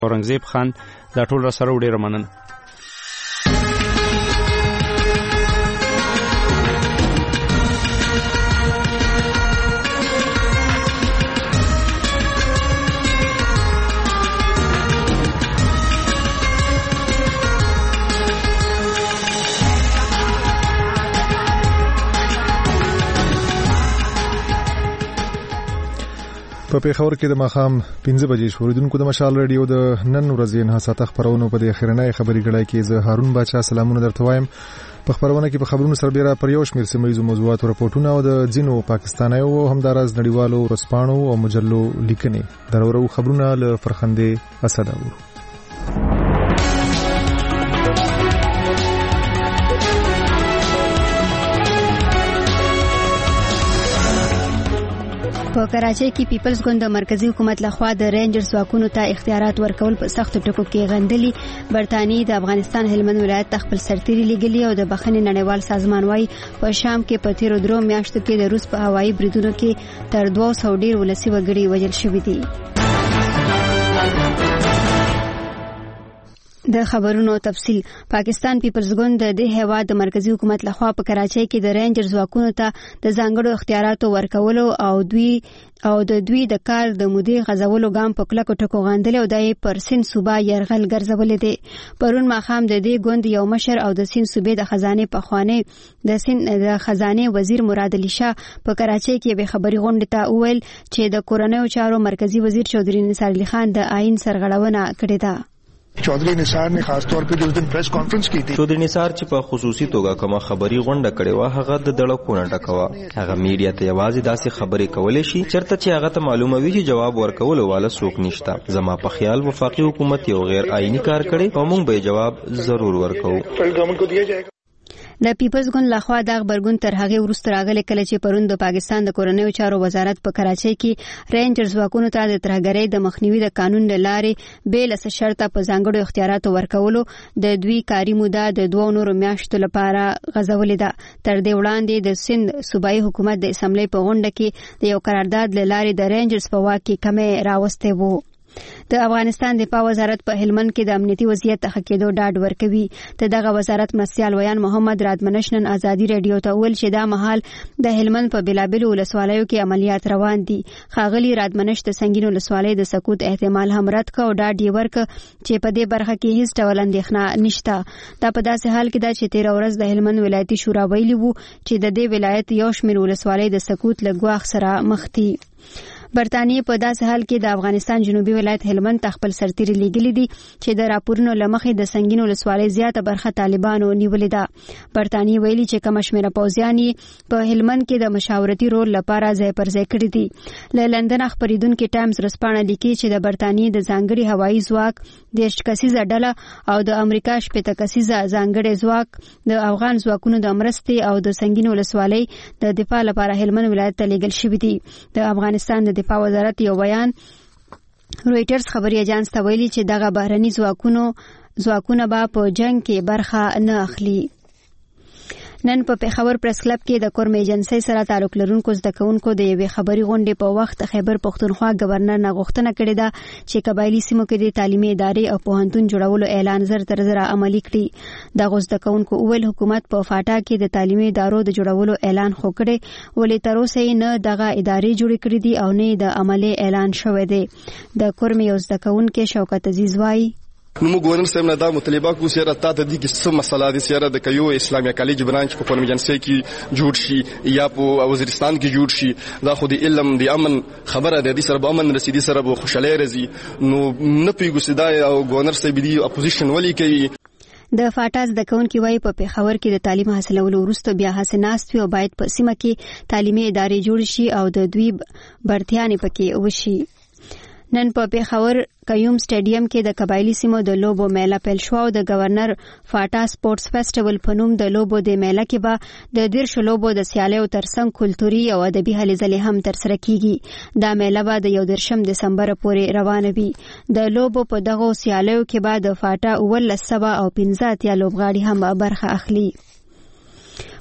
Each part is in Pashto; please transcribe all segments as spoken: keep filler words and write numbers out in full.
اورنګزیب خان دا ټول را سره ډېره مننه. په پیښور کې د ماښام پنځه بجې شوریدونکو د مشال رادیو د نن ورځې نه ساته خبرونه په دې اخرنۍ خبري غړای کې زه هارون باچا سلامونه درته وایم. په خبرونه کې په خبرونو سربېره پر یو شمېر سیمه موضوعات او راپورټونه او د ځینو پاکستانیو او همدارس نړیوالو ورځپاڼو او مجلو لیکنې درورو خبرونه له فرخندې اسد اورو. په کراچۍ کې پیپلز ګوند د مرکزی حکومت لخوا د رینجرز ځواکونو ته اختیارات ورکول په سخت ټکو کې غندلي. برتانی د افغانستان هلمند ولایت خپل سرتیري لګلي او د بخښنې نړیوال سازمان وايي په شام کې په تیرو درو میاشتو کې د روس په هوایي بریدونو کې تر دوه سوه ډیر ولسي وګړي وژل شوي دي. د خبرونو تفصیل. پاکستان پیپلز ګوند د هیواد د مرکزی حکومت لخوا په کراچۍ کې د رینجرز ځواکونو ته د ځانګړو اختیاراتو ورکولو او دوی او د دوی د کار د مودې غځولو ګام په کلکو ټکو غندل او د پر سین صوبه يرغل ګرځولې دي. پرون ماښام د دې ګوند یو مشر او د سین صوبې د خزانه په خوانې د سین د خزانه وزیر مراد علي شاه په کراچۍ کې به خبري غونډه ته وویل چې د کورنیو چارو مرکزی وزیر چودري نثار علي خان د آئین سرغړونه کړې ده. चौधरी निसार ने खास तौर पे जो उस दिन प्रेस कॉन्फ्रेंस की थी चौधरी निसार چې په خصوصي توګه کومه خبري غونډه کړې و هغه د دړکونه ډکوا. هغه میډیا ته یوازې داسې خبرې کولې شي چرته چې هغه ته معلومه وي چې جواب ورکول والا څوک نشته. زما په خیال وفاقي حکومت یو غیر آئینی کار کړي او موږ به جواب ضرور ورکو. गवर्नमेंट को दिया जाएगा. د پیپلز ګوند لخوا د خبرګون تر هغه وروسته راغلی کله چې پرون د پاکستان د کورنیو چارو وزارت په کراچۍ کې رینجرز ځواکونو ته د ترهګرۍ د مخنیوي د قانون له لارې بې له شرطه په ځانګړو اختیاراتو ورکولو د دوی کاري موده د دوه نورو میاشتو لپاره غځولې ده. تر دې وړاندې د سند صوبایي حکومت د اسمبلی په غونډه کې د یو قرارداد له لارې د رینجرز په واک کې کمې راوستې وو. د افغانستان دفاع وزارت په هلمند کې د امنیتي وضعیت ته ښه کېدو ډاډ ورکوي. د دغه وزارت مرستیال ویان محمد رادمنش نن ازادي رادیو ته وویل چې دا مهال د هلمند په بېلابېلو ولسوالیو کې عملیات روان دي. ښاغلي رادمنش د سنګین ولسوالۍ د سقوط احتمال هم رد کړ او ډاډ یې ورکړ چې په دې برخه کې هیڅ ډول اندېښنه نشته. دا په داسې حال کې ده چې تېره ورځ د هلمند ولایتي شورا ویلي وو چې د دې ولایت یو شمېر ولسوالۍ د سقوط له ګواښ سره مخ دي. برتانیې په داسې حال کې د افغانستان جنوبي ولایت هلمند ته خپل سرتیري لیږلي دي چې د راپورونو له مخې د سنګین ولسوالۍ زیاته برخه طالبانو نیولې ده. برتانیې ویلي چې کم شمېره پوځیان یې په هلمند کې د مشاورتي رول لپاره ځای پر ځای کړي دي. له لندن خبرېدونکي ټایمز ورځپاڼه لیکي چې د برتانیې د ځانګړي هوایي ځواک دېرش کسیزه ډله او د امریکا شپېته کسیزه ځانګړی ځواک د افغان ځواکونو د مرستې او د سنګین ولسوالۍ د دفاع لپاره هلمند ولایت ته لیږل شوي دي. د افغانستان د دفاع وزارت یو بیان رویټرز خبري اژانس ته ویلي چې دغه بهرني ځواکونو ځواکونه به په جنگ کې برخه نه اخلي. نن په پیښور پریس کلب کې د کورم ایجنسی سره تعلق لرونکو زده کوونکو د یوې خبري غونډې په وخت خیبر پښتونخوا گورنر نه غوښتنه کړې ده چې قبایلی سیمو کې د تعلیمي ادارې او پوهنتون جوړولو اعلان زر تر زر عملي کړي. د زده کوونکو اول حکومت په فاټا کې د تعلیمي ادارو د جوړولو اعلان خو کړي ولې تر اوسه نه دغه ادارې جوړې کړې دي او نه د عملي اعلان شوی دی. د کورم یو زده کوونکو شوکت عزیز وایي نو موږ ګورنر صاحب نه دا مطالبه کوو چې راته د دې څه مسله دي چې د کيو اسلامي کالج برانچ په کورم ایجنسی کې جوړ شي یا په وزیرستان کې جوړ شي. دا خو د علم د امن خبره ده، د سره به امن رسیدي سره به خوشاله راځي. نو نه پیګو سدا او ګورنر صاحب دی اپوزیشن ولي کوي. د فاټاز د کونکي وای په پیښور کې د تعلیم حاصلولو وروسته بیا هڅه ناست وي او باید په سیمه کې تعلیمي ادارې جوړ شي او د دوی برتیانې پکې وشي. نن په پیښور قیوم سټیډیم کې د قبایلی سیمو د لوبو میله پیل شو او د گورنر فاټا سپورتس فیسټیوال په نوم د لوبو د میله کې به د دیرش لوبو د سیالیو ترڅنګ کلتوري او ادبي هلې ځلې هم ترسره کیږي. دا میله به د یو دېرشم دسمبر پورې روانه وي. د لوبو په دغو سیالیو کې به د فاټا اولس سبا او پنځه اتیا لوبغاړي هم برخه اخلي.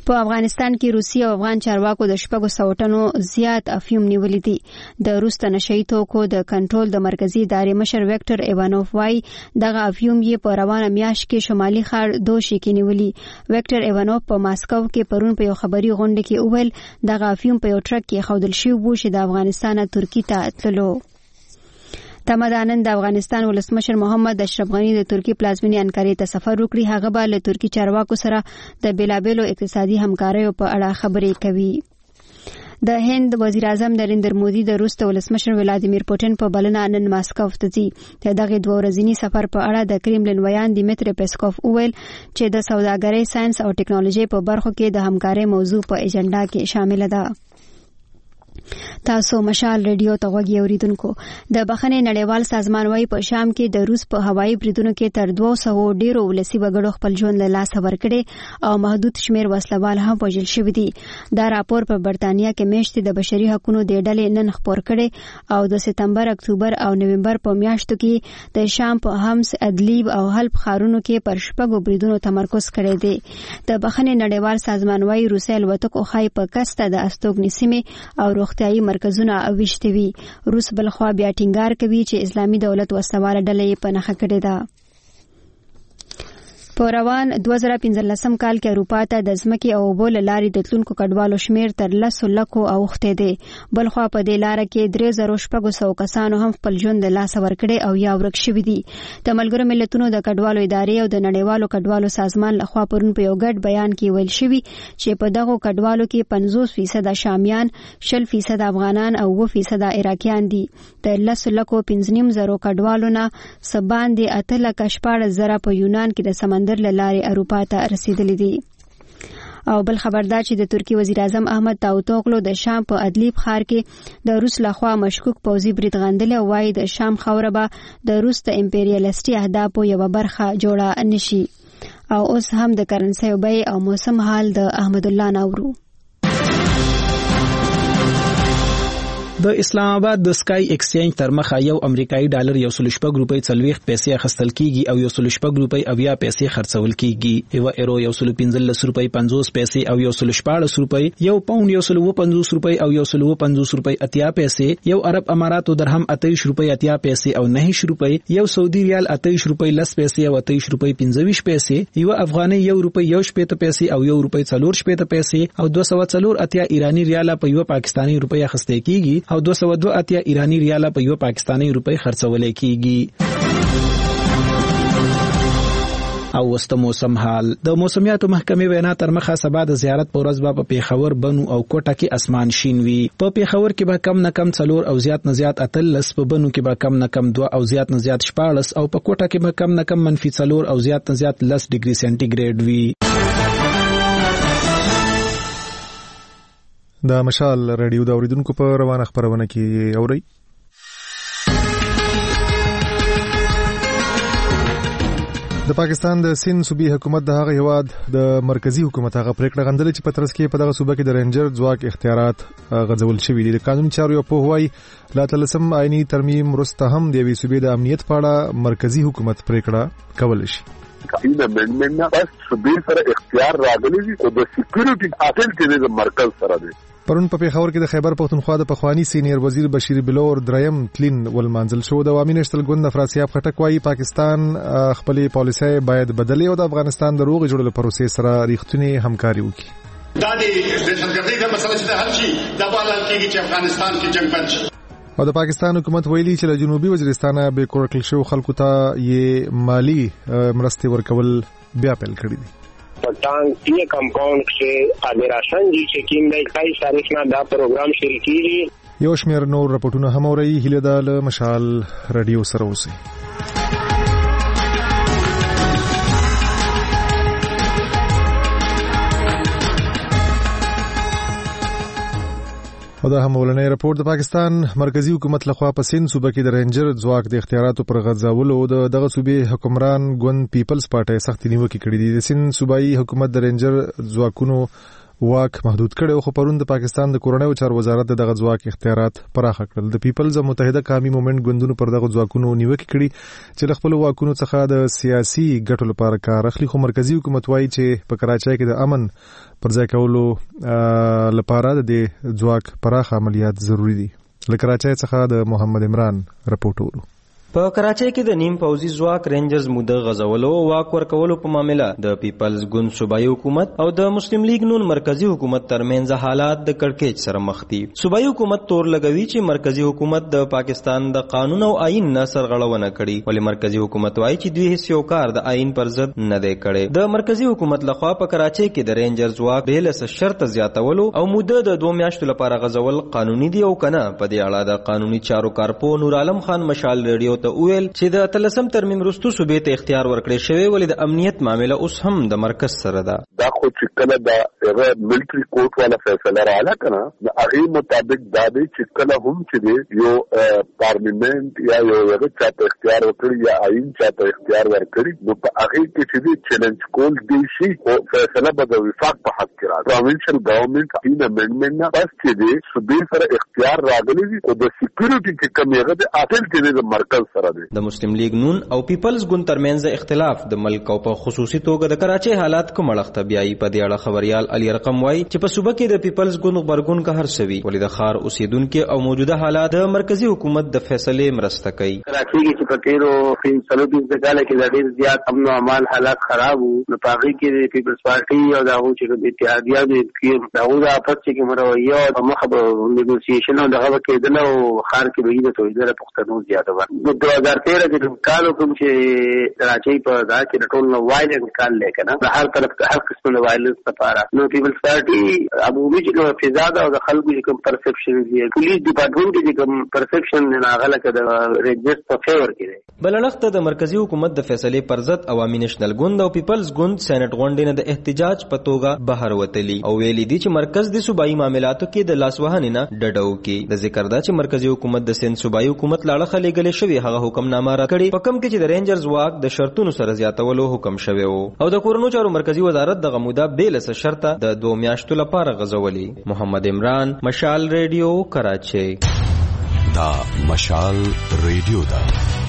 په افغانستان کې روسي او افغان چارواکو د شپږو سوو ټنو زیات افیوم نیولي دي. د روس د نشهیي توکو د کنټرول د مرکزي ادارې مشر ویکټر ایوانوف وايي دغه افیوم یې په روانه میاشت کې شمالي ښار دوشي کې نیولي. ویکټر ایوانوف په ماسکو کې پرون په یو خبري غونډه کې وویل دغه افیوم په یو ټرک کې ښودل شوی و چې د افغانستان ترکی ته تللو. تمدانن د افغانستان ولسمشر محمد اشرف غنی د ترکی پلازمینې انکارې ته سفر وکړي. هغه به له ترکی چارواکو سره د بیلابیلو اقتصادي همکاریو په اړه خبرې کوي. د هند وزیر اعظم نریندر مودي د روس د ولسمشر ولادیمیر پوتین په بلنه نن ماسکو ته ځي. د دغه دوه ورځني سفر په اړه د کرملین ویان دیمیتری پیسکوف وویل چې د سوداګرۍ، ساينس او ټکنالوژي په برخو کې د همکارۍ موضوع په ایجنډا کې شامل ده. تاسو مشال ریډیو ته غوږی اوریدونکو. د بخښنې نړیوال سازمان وايي په شام کې د روس په هوایي بریدونو کې تر دوه سوو ډیرو ولسي وګړو خپل ژوند له لاسه ورکړي او محدود شمیر وسلوال هم وژل شوي دي. دا راپور په برتانیا کې میاشتې د بشري حقوقو د ډلې نن خپور کړي او د سپتمبر، اکتوبر او نومبر په میاشتو کې د شام په همس، ادلیب او حلب ښارونو کې پر شپږو بریدونو تمرکز کړی دی. د بخښنې نړیوال سازمان وايي روسي الوتکو خای په کسته د استوګنې سیمې او روغتیايي مرکزونه اوښتي وي. روس بلخوا بیا ټینګار کوي چې اسلامي دولت وسلواله ډلې په نښه کړې ده. په روان دوه زره پنځلسم کال کې اروپا ته د ځمکې او اوبو له لارې د تلونکو کډوالو شمیر تر لسو لکو اوښتی دی. بلخوا په دې لاره کې درې زره شپږ سوه کسانو هم خپل ژوند له لاسه ورکړی او یا ورک شوي دي. د ملګرو ملتونو د کډوالو ادارې او د نړیوالو کډوالو سازمان لخوا پرون په یو ګډ بیان کې ویل شوي چې په دغو کډوالو کې پنځوس فیصده شامیان، شل فیصده افغانان او اووه فیصده عراقیان دي. د لسو لکو پنځه نیم زرو کډوالو نه څه باندې اته لکه شپاړس زره په یونان کې د سمندر له لارې اروپا ته رسیدلي دي. او بل خبردار چې د ترکی وزیر اعظم احمد داوتوغلو د شام په ادلیب ښار کې د روس لخوا مشکوک پوځي برید غندلی او وايي د شام خاوره به د روس د امپریالیستي اهدافو یوه برخه جوړه نشي. او اوس هم د کرنسۍ بیې او موسم حال د احمد الله ناورو. د اسلام آباد د سکای ایکسچینج تر مخه یو امریکایي ډالر یو سل شپږ روپۍ څلوېښت پیسې اخیستل کیږي او یو سل شپږ روپۍ اویا پیسې خرڅول کیږي. یو ایرو یو سل پنځلس روپۍ پنځوس پیسې او یو سل شپاړس روپۍ، یو پاوند یو سل اووه پنځوس روپۍ او یو سل اووه پنځوس روپۍ اتیا پیسې، یو عرب اماراتو درهم اتهیش روپۍ اتیا پیسې او نهیش روپۍ، یو سعودي ریال اتهیش روپۍ لس پیسې او اتهیش روپۍ پنځه ویشت پیسې، یو افغاني یو روپۍ یو شپېته پیسې او یو روپۍ څلور شپېته پیسې او دوه سوه څلور اتیا ایراني ریاله په یو پاکستاني روپۍ اخیستل کیږي او دوه سوه دوه اتیا ایرانی ریاله په یو پاکستاني روپۍ خرڅول کیږي. او وسته موسم حال. د موسمیاتو محکمې وینا تر مخه سبا د زیارت په ورځ به په پیښور، بنو او کوټه کې اسمان شین وي. په پیښور کې به کم نه کم څلور او زیات نه زیات اتلس، په بنو کې به کم نه کم دوه او زیات نه زیات شپاړس او په کوټه کې به کم نه کم منفي څلور او زیات نه زیات لس ډیګري سنټیګریډ وي. د مشال ریډیو د اوریدونکو په روانه خبرونه کې اوري. د پاکستان د سند صوبې حکومت د هغه هواد د مرکزی حکومت هغه پریکړه غندلې چې په ترڅ کې په دغه صوبه کې د رینجر ځواک اختیارات غځول شوي دي. د قانوني چارو یو په هوای لا تلسم آئینی ترمیم وروسته هم د یوې صوبې د امنیت په اړه مرکزی حکومت پریکړه کولی شي. این امندمنت نه بس صوبې سره اختیار راغلی دی او د سکیورټي اصل کې د مرکز سره دی. پرون په پیښور کې د خیبر پښتونخوا د پخوانی سینیر وزیر بشیر بلور دریم تلین ولمانځل شو. د عوامي نشتل ګوند افراسیاب خټک وايي پاکستان خپل پالیسي باید بدلې او د افغانستان د روغ جوړولو پروسې سره ریښتونی همکاري وکړي. دا د دهشتګردۍ د مسله چې حل شي دا به حل کېږي چې افغانستان کې جنگ بند شي. او د پاکستان حکومت ویلي چې له جنوبي وزیرستان به کورکل شو خلکو ته یې مالی مرستې ورکول بیا پیل کړی دي. پټان تی کمپاوند کې اګراشن جی چې کیم د اکتایس تاریخ نه دا پروګرام شروع کیږي. یو شمېر نور رپورټونه هم اوري. هیله ده له مشال رادیو سره اوسئ. او دا هم ولنې رپورت د پاکستان مرکزی حکومت لخوا په سند صوبه کې د رینجر ځواک د اختیاراتو پر غځولو د دغه صوبې حکمران ګوند پیپلز پارټي سخت نیوکه کړې دي. د سند صوبایي حکومت د رینجر ځواکونو واک محدود کړي خو پرون د پاکستان د کورنیو چارو وزارت دغه ځواک اختیارات پراخ کړل. د پیپلز متحده قومي موومېنټ ګوندونو پر دغه ځواکونو نیوکه کړي چې خپل واکونو څخه د سیاسي ګټو لپاره کار اخلي، خو مرکزی حکومت وایي چې په کراچۍ کې د امن پر ځای کولو لپاره د دې ځواک پراخ عملیات ضروری دي. له کراچۍ څخه د محمد عمران رپورټ ورو. په کراچۍ کې د نیم پوځي ځواک رینجرز موده غزولو او واک ورکولو په معاملې د پیپلز ګوند صوبایي حکومت او د مسلم لیگ نون مرکزی حکومت ترمنځ حالات د کړکېچ سره مخ دي. صوبایي حکومت تور لګوي چې مرکزی حکومت د پاکستان د قانون او آئین نه سرغړونه کړي، ولې مرکزی حکومت وایي چې دوی هیڅ یو کار د آئین پر ضد نه دی کړی. د مرکزی حکومت لخوا په کراچۍ کې د رینجرز واک به له شرط زیاتولو او موده د دوه میاشتو لپاره غزول قانوني دی او کنه. په دې اړه د قانوني چارو کارپو نور عالم خان مشال ریډیو ته وویل چې د تلسم ترمیم وروسته صوبې ته اختیار ورکړی شوی، ولې د امنیت معاملې اوس هم د مرکز سره ده. دا خو چې کله د ملټری کورټ والا فیصله رااله کنه د هغه مطابق دا دی چې کله هم چې یو پارلیمنت یا یو هغه چاته اختیار ورکړي یا آئین چاته اختیار ورکړي نو په هغه کې چې چیلنج کول دی شي او فیصله به د وفاق په حق کې راځي. پروینشل ګورنمنت این امندمنت نه بس چې دی صوبې سره اختیار راغلی دی او د سکیورټي کې کمیغه د اصل کې د مرکز سره دی. د مسلم لیگ نون او پیپلز ګوند ترمنځ اختلاف د ملک او په خصوصي توګه د کراچۍ حالات کوم اړخ بیاي. په دې اړه خبريال علي رقم وایي چې په صوبه کې د پیپلز ګوند غبرګون که هر سوي، ولې د ښار اوسیدونکو او موجوده حالات د مرکزی حکومت د فیصلې مرسته کوي. کراچۍ کې چې په تیرو فیصلو کې ځکه چې ډېر زیات امن او امان حالات خراب وو، نو پاغي کې د پیپلز پارټي او دغه چې اتحادیه د کې دغه د افت چې مرویه او مخه نیګوسییشن او دغه کېدل او خار کې به د تویدره پښتنو زیاته و. د دوه هزار تیرہ کې کالو کوم چې کراچۍ په دا کې ټول نو وایلنس کال لیکنه د هر طرف هر قسم د وایلنس لپاره نو پیپلز پارټي ابوبي چې فضا دا او د خلکو چې کوم پرسپشن دی پولیس ډپارټمنټ چې کوم پرسپشن نه غلط د ريجست په فیور کې دی. بللخت د مرکزی حکومت د فیصلې پر ضد عوامي نېشنل ګوند او پیپلز ګوند سېنات غونډې نه د احتجاج په توګه بهر وتلی او ویلي دي چې مرکز د صوبایي معاملاتو کې د لاسوهنې نه ډډو کې. د ذکر دا چې مرکزی حکومت د سند صوبایي حکومت لاړه خلېګلې شوی هغه حکمنامه راکړي په کم کې چې د رینجرز واک د شرطونو سره زیاتولو حکم شوی وو او د کورونو چارو مرکزی وزارت د غموده بیل سره شرط د دوه میاشتو لپاره غزولي. محمد عمران، مشال ریډیو، کراچۍ. دا مشال ریډیو دا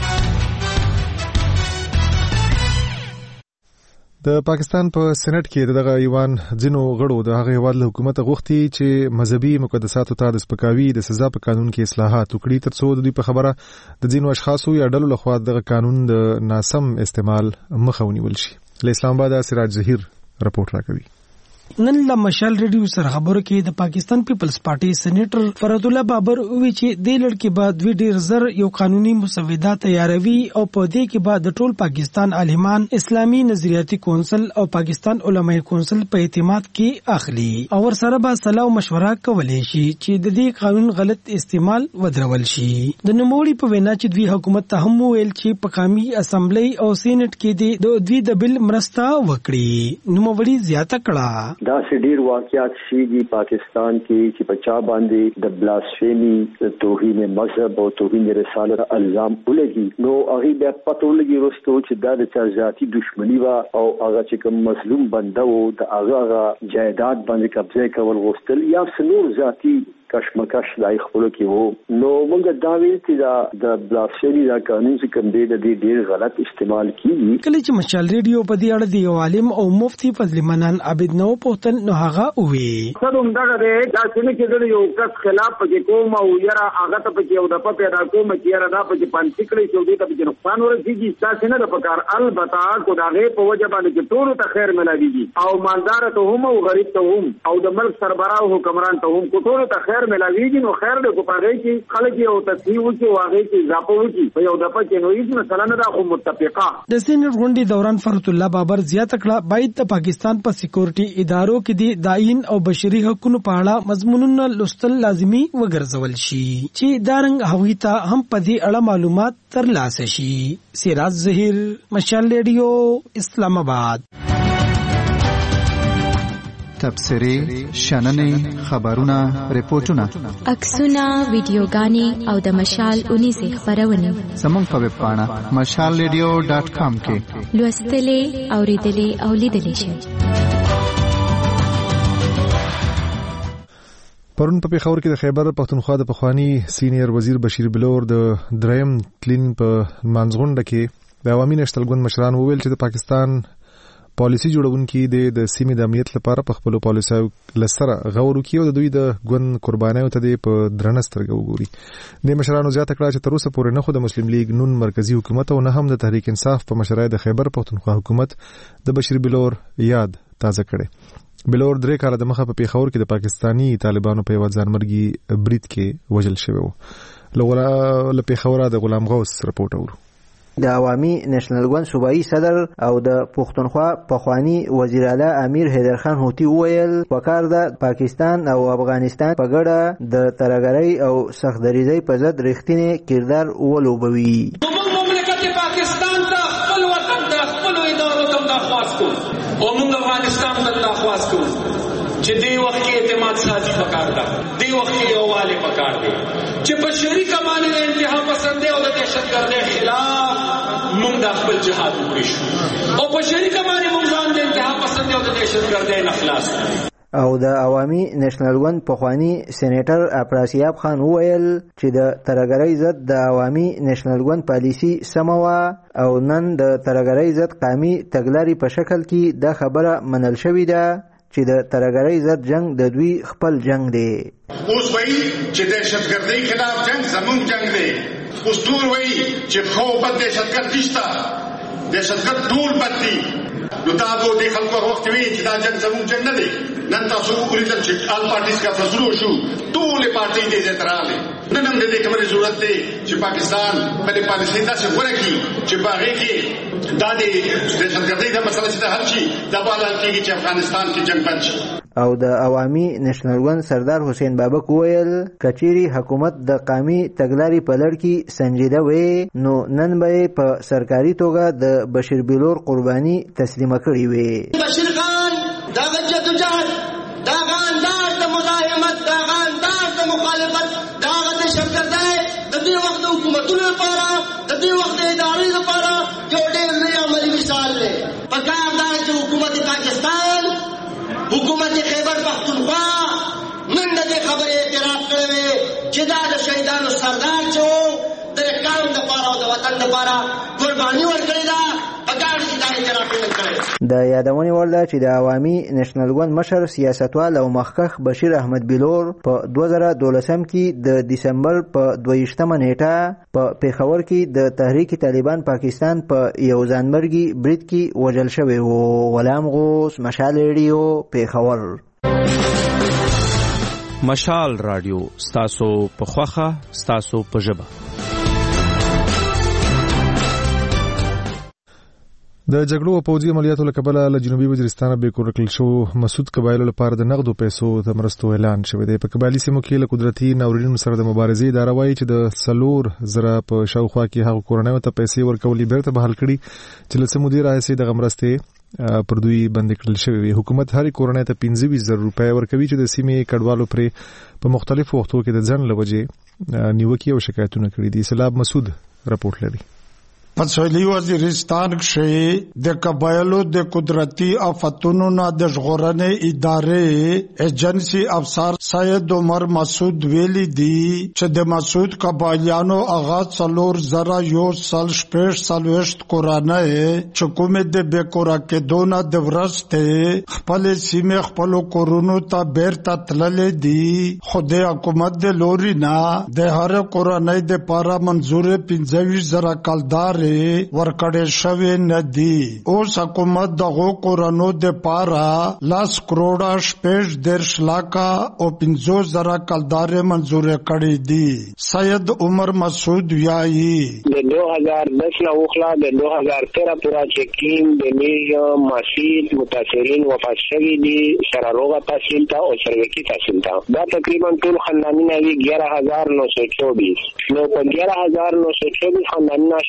د پاکستان په سېنات کې دغه ایوان ځینو غړو د هغه هیواد له حکومت غوښتي چې مذهبي مقدساتو ته د سپکاوي د سزا په قانون کې اصلاحات وکړي ترڅو د دوی په خبره د ځینو اشخاصو یا ډلو لخوا دغه قانون د ناسم استعمال مخه ونیول شي. له اسلام آباد سراج ظهیر رپورټ راکوي. نن له مشال ریډیو سره خبرو کې د پاکستان پیپلز پارټي سېنیټر فرد الله بابر وی چې د لړ بعد وی ډیر زر یو قانوني مسوده تیاروي او په دې کې بعد د ټول پاکستان عالمان اسلامي نظریاتي کونسل او پاکستان علماء کونسل په اعتماد کې اخلي او ور سره به صلاح او مشوره کولای شي چې د دې قانون غلط استعمال ودرول شي. د نوموړي په وینا چې دوی حکومت ته هم ویل چې په قومي اسمبلی او سېنات کې د دوی د بل مرسته وکړي. نوموړي زیاته کړه دا سډیر واقعات شي دی پاکستان کې چې بچا باندې د بلاسفیمی توهین مذهب او توهین رسالت الزام ولګي نو هغه بیا پته ولګي ورستو چې دا د ذاتی دښمنی وا او هغه چې کوم مظلوم بنده وو د هغه جایداد باندې قبضه کول غوښتل یا سنور ذاتی کشمکش دای خپل کې وو نو موږ دا ویل چې دا د بلاسفیمی دا قانون چې کوم دی د دې ډیر غلط استعمال کیږي. کله چې مشال ریډیو په دې اړه دی عالم او مفتی فضل منان عابد نو پوښتنه نو هغه وی څنګه دغه دې دا څنګه کې د یو کس خلاف پکې کوم او یاره هغه ته پکې یو د په پیدا کوم چې یاره دا پکې پانڅکړې شو دي ته پکې نقصان ورسیږي تاسو نه د پکار البته کو داغه په وجه باندې چې ټول ته خیر ملاويږي او مالدار ته هم او غریب ته هم او د ملک سربراہ او حکمران ته هم ټول ته خیر ملاويږي نو خیر دې کو پاره کې خلک یو تصحیح وکي واغې کې اضافه وکي په یو د پکې نو هیڅ مثلا نه دا خو متفقه. د سېنات غونډې دوران فرت الله بابر زیاته کړه باید د پاکستان په سکیورټي ادارو کې دی داین او بشري حقوقو په اړه مضمونونه لوستل لازمي وګرځول شي چې دارنګ هوی ته هم په دې اړه معلومات ترلاسه شي. سراج ظهیر، مشال ریډیو، اسلام آباد. تبصرې، شننې، خبرونه، ریپورتونه، عکسونه، ویډیوګانې او د مشال اونیزه خبرونه زموږ په ویب پاڼه مشال ریډیو ډاټ کام کې لوستلې، اوریدلې او لیدلې شئ. پرون په پیښور کې د خیبر پښتونخوا د پخوانی سینیئر وزیر بشیر بلور د دریم تلین په منځغونډه کې د عوامي نېشنل ګوند مشران وویل چې د پاکستان پالیسي جوړونکي د سیمې د امنیت لپاره په خپل پالیسیو لسره غور وکړي او د دوی د ګوند قربانیو ته په درنه سترګه وګوري. د مشرانو زیاته کړه چې تر اوسه پورې نه خو د مسلم لیگ نون مرکزی حکومت او نه هم د تحریک انصاف په مشرۍ د خیبر پښتونخوا حکومت د بشیر بلور یاد تازه کړي. بلور درې کاله د مخه په پیښور کې د پاکستانی طالبانو په یو ځانمرګي برید کې وژل شوی و. له پیښوره د غلام غوث رپورټ اورو. د عوامي نېشنل ګوند صوبایي صدر او د پښتونخوا پخوانی وزیر اعلی امیر حیدر خان هوتی وویل پکار د پاکستان او افغانستان په ګډه د ترهګرۍ او سختدریزۍ په ضد رښتینی کردار ولوبوي. مملکت پاکستان ته خپل وطن ته خپل ادارو ته درخواست کوو او موږ افغانستان ته درخواست کوو چې دې وخت کې اعتماد سازي پکار ده، دې وخت کې یووالی پکار دی چې په شریکه باندې د انتها پسندۍ او د دهشتګردۍ خلاف موږ د خپل جهاد وکړو او په شریکه باندې موږ ځان د انتها پسندۍ او د دهشتګردۍ نه خلاص کړو. او د عوامي نېشنل ګوند پخوانی سېنیټر افراسیاب خان وویل چې د ترهګرۍ ضد د عوامي نېشنل ګوند پالیسي سمه وه او نن د ترهګرۍ ضد قامي تګلارې په شکل کې دا خبره منل شوې ده چې د ترهګرۍ ضد جنگ د دوی خپل جنگ دی. اوس وایي چې دهشتګردۍ خلاف جنگ زموږ جنگ دی. اوس ټول وایي چې خو بد دهشتګرد نشته، دهشتګرد ټول بد دي. نو تاسو د خلکو وخت وی چې دا جنگ زموږ جنگ نه دی. نن تاسو وګورئ چې آل پارټیز کا فزرو شو ټول پارټي دې ځتراله. نن هم دې کومه ضرورت دی چې پاکستان په پالیسي داسې ورکی چې باغې کې دا د دهشتګردۍ د مسله چې حل شي دا بالا کېږي چې افغانستان کې جنگ بند شي. او د عوامي نېشنل ګوند سردار حسین بابک وویل کچيري حکومت د قامي تګلارې په لړ کې سنجیده وي نو نن به په سرکاري توګه د بشیر بلور قرباني تسلیمه کړې وي. بشیر خان دا جدوجہد دا انداز د مزاحمت دا انداز د مخالفت دا د شرکتای د دې وخت حکومتونو لپاره د دې وخت ادارې لپاره یو ډېر لوی عملي مثال دی. پکار دا چې حکومت پاکستان حکومت خیبر پختونخوا نن د دې خبرې اعتراف کړی چې دا د شهیدانو سردار چې د قوم لپاره او د وطن لپاره قرباني ورکړې ده. پکار چې دا اعتراف وکړي. د یادونې وړ ده چې د عوامي نېشنل ګوند مشر سیاستوال او مخکښ بشیر احمد بلور په دوه زره دولسم کې د دسمبر په دویشتمه نیټه په پیښور کې د تحریک طالبان پاکستان په یو ځانمرګي برید کې وژل شوی و. غلام غوث، مشال ریډیو، پیښور. مشال رادیو ستاسو په خوخه ستاسو په ژبه. د جګړو او پوځي عملیاتو له کبله له جنوبي وزیرستان به کور کړل شو مسعود قبایلو لپاره د نقدو پیسو د مرستو اعلان شوی دی. په قبایلی سیمو کې له قدرتي ناورینونو سره د مبارزې اداره وایي چې د سلور زره په شاوخوا کې هغه کورنیو ته پیسې ورکولې بیرته بحال کړي چې له څه مودې راهیسې دغه مرستې پر دوی بندې کړل شوې وي. حکومت هرې کورنۍ ته پنځه ویشت زره روپۍ ورکوي چې د سیمې کډوالو پرې په مختلفو وختو کې د ځنډ له وجې نیوکې او شکایتونه کړي دي. سلاب مسعود رپورټ لري. په سویلي وزیرستان کې د قبایلو د قدرتي آفتونو نه د ژغورنې ادارې ایجنسی افسر سید عمر مسعود ویلي دي چې د مسعود قبایلیانو هغه څلور زره یو سل شپږ څلوېښت کورنۍ چې کومې د بېکوره کېدو نه د ورستې خپلې سیمې خپلو کورونو ته بیرته تللې دي، خو د حکومت د لوري نه د هر کورنۍ دپاره منظورې پنځه ویشت زره کلدار ورکړې شوې نه دي. اوس حکومت دغو کورنو دپاره لس کروڑه شپږ دېرش لاکه او پنځوس زره کلدارې منظورې کړې دي. سید عمر مسعود وایي د دو هزار دس نه وخلا د دو هزار تیرہ پورا چکیم د نیج مسیح متاثرین وفات شوي دي سره روغه تحصیل ته او سروکي تحصیل ته. دا تقریبا ټول خاندانونه وي ګیارہ ہزار نو سو چوبیس. نو په ګیارہ ہزار نو سو چوبیس خاندانونه شاید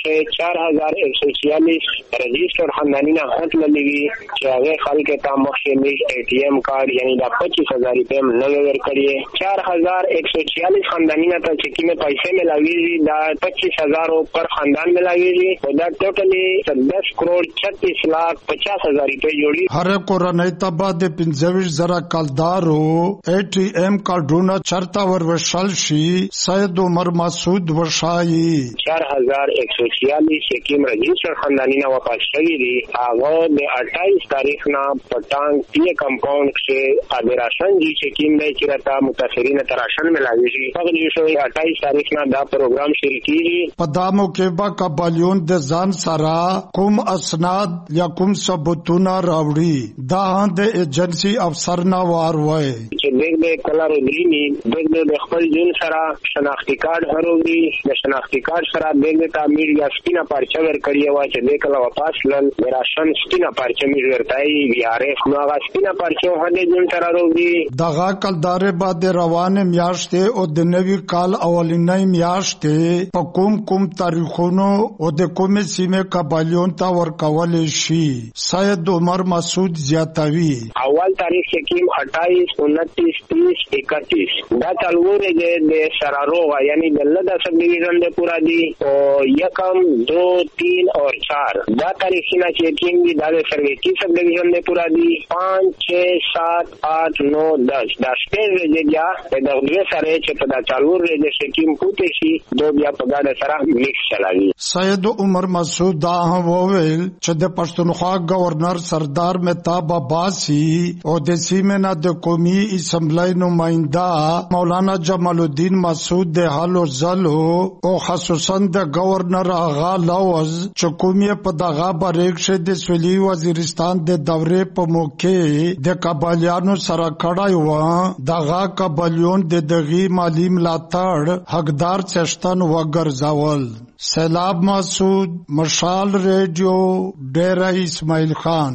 چار هزار ایک سو چھیالیس رجسٹر خاندانی نه خط لګي چې هغه خلک ته مخکې میش ای ټی ایم کارت یعنی دا پچیس هزار روپے نه ورکړي. چار هزار ایک سو چھیالیس خاندانی نه ته چې کیمه پیسې ملاويږي دا پچیس ہزار پر خاندان ملاویږي او دا ټوټلی دس کروڑ چھتیس لاکھ پچاس ہزار روپے جوړي. هر کورنۍ ته بعد پنځه زره کالدارو ای ټی ایم کارډونه چرته وروشل شي. سید عمر مسعود وشایي چار هزار ایک سو چھیالیس کیم رجسٹر خاندانی نه واپس شوی دی. هغه د اٹھائیس تاریخ نه پټانګ پی کمپاوند کې ادراشن جی چې کیم دی چې راته متاثرین تراشن ملاویږي. هغه د شوی اٹھائیس تاریخ نه دا پروګرام شروع کیږي. په دا موقع به قبالیون د ځان سره کوم اسناد یا کوم ثبوتونه راوړي دا د ایجنسی افسر نه واروي چې دغه د کلر درینی دغه د خپل جون سره شناختی کارت هروږي. د شناختی کارت سره دغه تعمیر یا سپینا پارچه ورکړی و چې د کله واپس لن راشن سپینا پارچه می ورتای وی آر اف نو هغه سپینا پارچه هغه جون سره راوړي. دغه کلدارې بعد روانه میاشتې او د نوي کال اولنۍ میاشتې په کوم کوم تاریخونو او د کومې سیمې قبالیون ته ورکول شي. سید عمر مسعود زیاتوي اول تاریخ کې کیم اٹھائیس انتیس تیس اکتیس دا تلور د سراروغا یعنی د لدا سب ډیویژن د پورا دی او یکم دو تین اور چار دا تاریخونه چې کیم دی دا د سرویتی سب ډیویژن د پورا دی پانچ چھ سات آٹھ نو دس دا شپږ ورځې بیا د دغه سره چې په دا تلور ورځې چې کیم کوته شي دو بیا په ګاډه سره میکس چلاوي. سید عمر مسعود دا وویل چې د پښتونخوا گورنر سردار مهتاب عباسي او د سیمه نه د قومي اسمبلی نماینده مولانا جمال الدین مسعود د حالو زلو او خصوصا د گورنر آغا لوز چې قومي په دغه بریښه د سولي وزیرستان د دورې په موقع د قبالیانو سره کړای و دغه قبالیون د دغه مالی ملاتړ حقدار چشتن وګرځول. سیلاب مسعود مشال ریڈیو ډیره اسماعیل خان.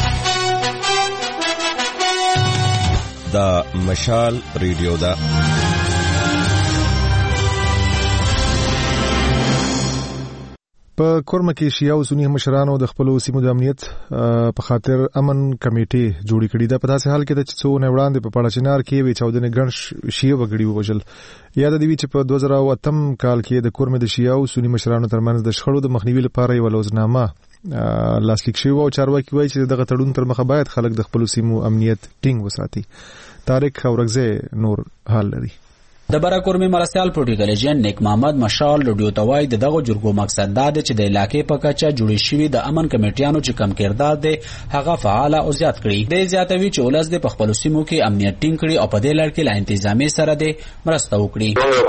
دا مشال ریډیو دا په کورمه کې شیعه او سنی مشرانو د خپل سیمو د امنیت په خاطر امن کمیټې جوړې کړې ده. په داسې حال کې د چې څو نه وړاندې په پړاچنار کې وی چودنې ګڼ شیعه وګړي وژل. یاد دی چې په دوه زره اتم کال کې د کورمه د شیعه او سنی مشرانو ترمنځ د شخړو د مخنیوي لپاره یو لوزنامه لاسلیک شوی او چارواکي وایي چې دغه تړون پر مخه باید خلک د خپل سیمو امنیت ټینګ وساتي. طارق اورغزه نور حال لري. د براکورمي مرستيال پروتیکلجن نیک محمد مشال رډیو توای دغه جرګو مقصد دا دی چې د علاقې په کچه جوړې شوی د امن کمیټیانو چې کم کردار دي هغه فعال او زیات کړي. د زیاتوي چې ولس د خپل سیمو کې امنیت ټینګ کړي او په دې لړ کې لا انتظامی سره د مرسته وکړي.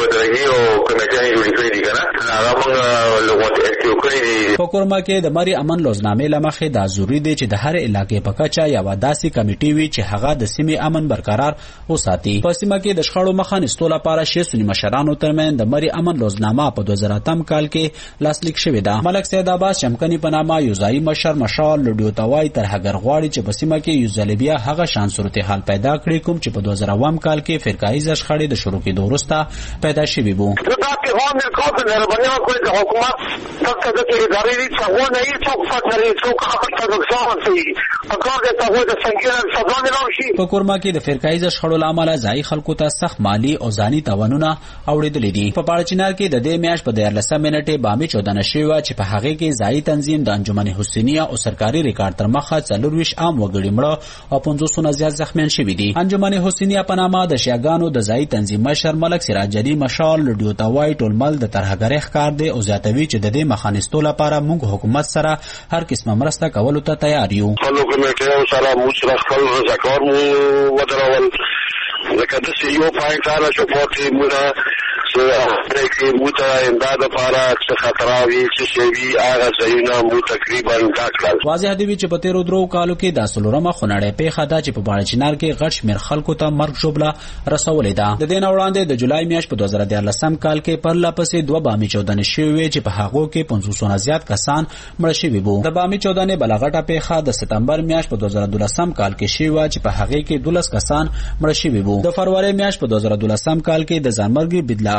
په کورما کې د مری امن لوزنامې لمخې دا ضروری دی چې د هر علاقې په کچه یو داسې کمیټي وي چې هغه د سیمې امن برقرار وساتي. په سیمه کې د شخړو مخه نیستلو لپاره شې سنی مشرانو ترمن د مری امن لوزنامه په دوه زره اتم کال کې لاسلیک شوې ده. ملک سید عباس شمکنی په نامه یو ځای مشر مشال رډیو توای تر هغه غواړي چې په سیمه کې یو ځلبیا هغه شان صورتحال پیدا کړي کوم چې په دوه زره اووم کال کې فرقایي شخړې د شروع کېدو وروسته پیدا شوې وو. دا پیغام ورکوم د ربانیا کوئی د حکومت څخه د ادارې دي چې و نه یې څوک فترې څوک خپل تګ شي په کار د تاسو د څنګه سبا نه راشي. په کورما کې د فرقایي شخړو لامل ځای خلکو ته سخت مالی او ځاني تاوانونه اوریدلې دي. په پاړچینار کې د دې میاش په دیارلسم منټه بامي چودنه شوی چې په هغه کې ځای تنظیم د انجمن حسینیه او سرکاري ریکارډ تر مخه څلور ویش عام وګړي مړه او پنځوس نه زیات زخمیان شوي دي. انجمن حسینیه په نامه د شیعاګانو د ځای تنظیم مشر ملک سراج علي مشال رډیو توای ټولمل د ترهګری ښکار دی او زیاتوي چې د دې مخانستو لپاره موږ حکومت سره هر قسمه مرسته کولو ته تیار یو. خلکو کمیټه سره موږ خپل رضاکار مو ودرول لکه د سی یو پای کار شو پورتي موږ سره کې موږ امداد لپاره څه خطراوي چې شوی هغه ځایونه مو تقریبا کاکل. واضح دی چې په تیرو درو کالو کې د سلورمه خنړې په خدا چې په باړچینار کې غټ شمیر خلکو ته مرګ جوړه رسولې ده. د دین وړاندې د جولای میاشت په دوه زره دیارلسم کال کې پر لاپسې دوه بامي چودنې شوې چې په هغه کې پنځوس نه زیات کسان مړ شوي وو. د بامي چودنې بلغټه په خدا د سپتمبر میاشت په دوه زره دولسم کال کې شوې چې په هغه کې دولس کسان مړ شوي وو. د فروری میاشت په دوه زره دولسم کال کې د ځانمرګي بدلا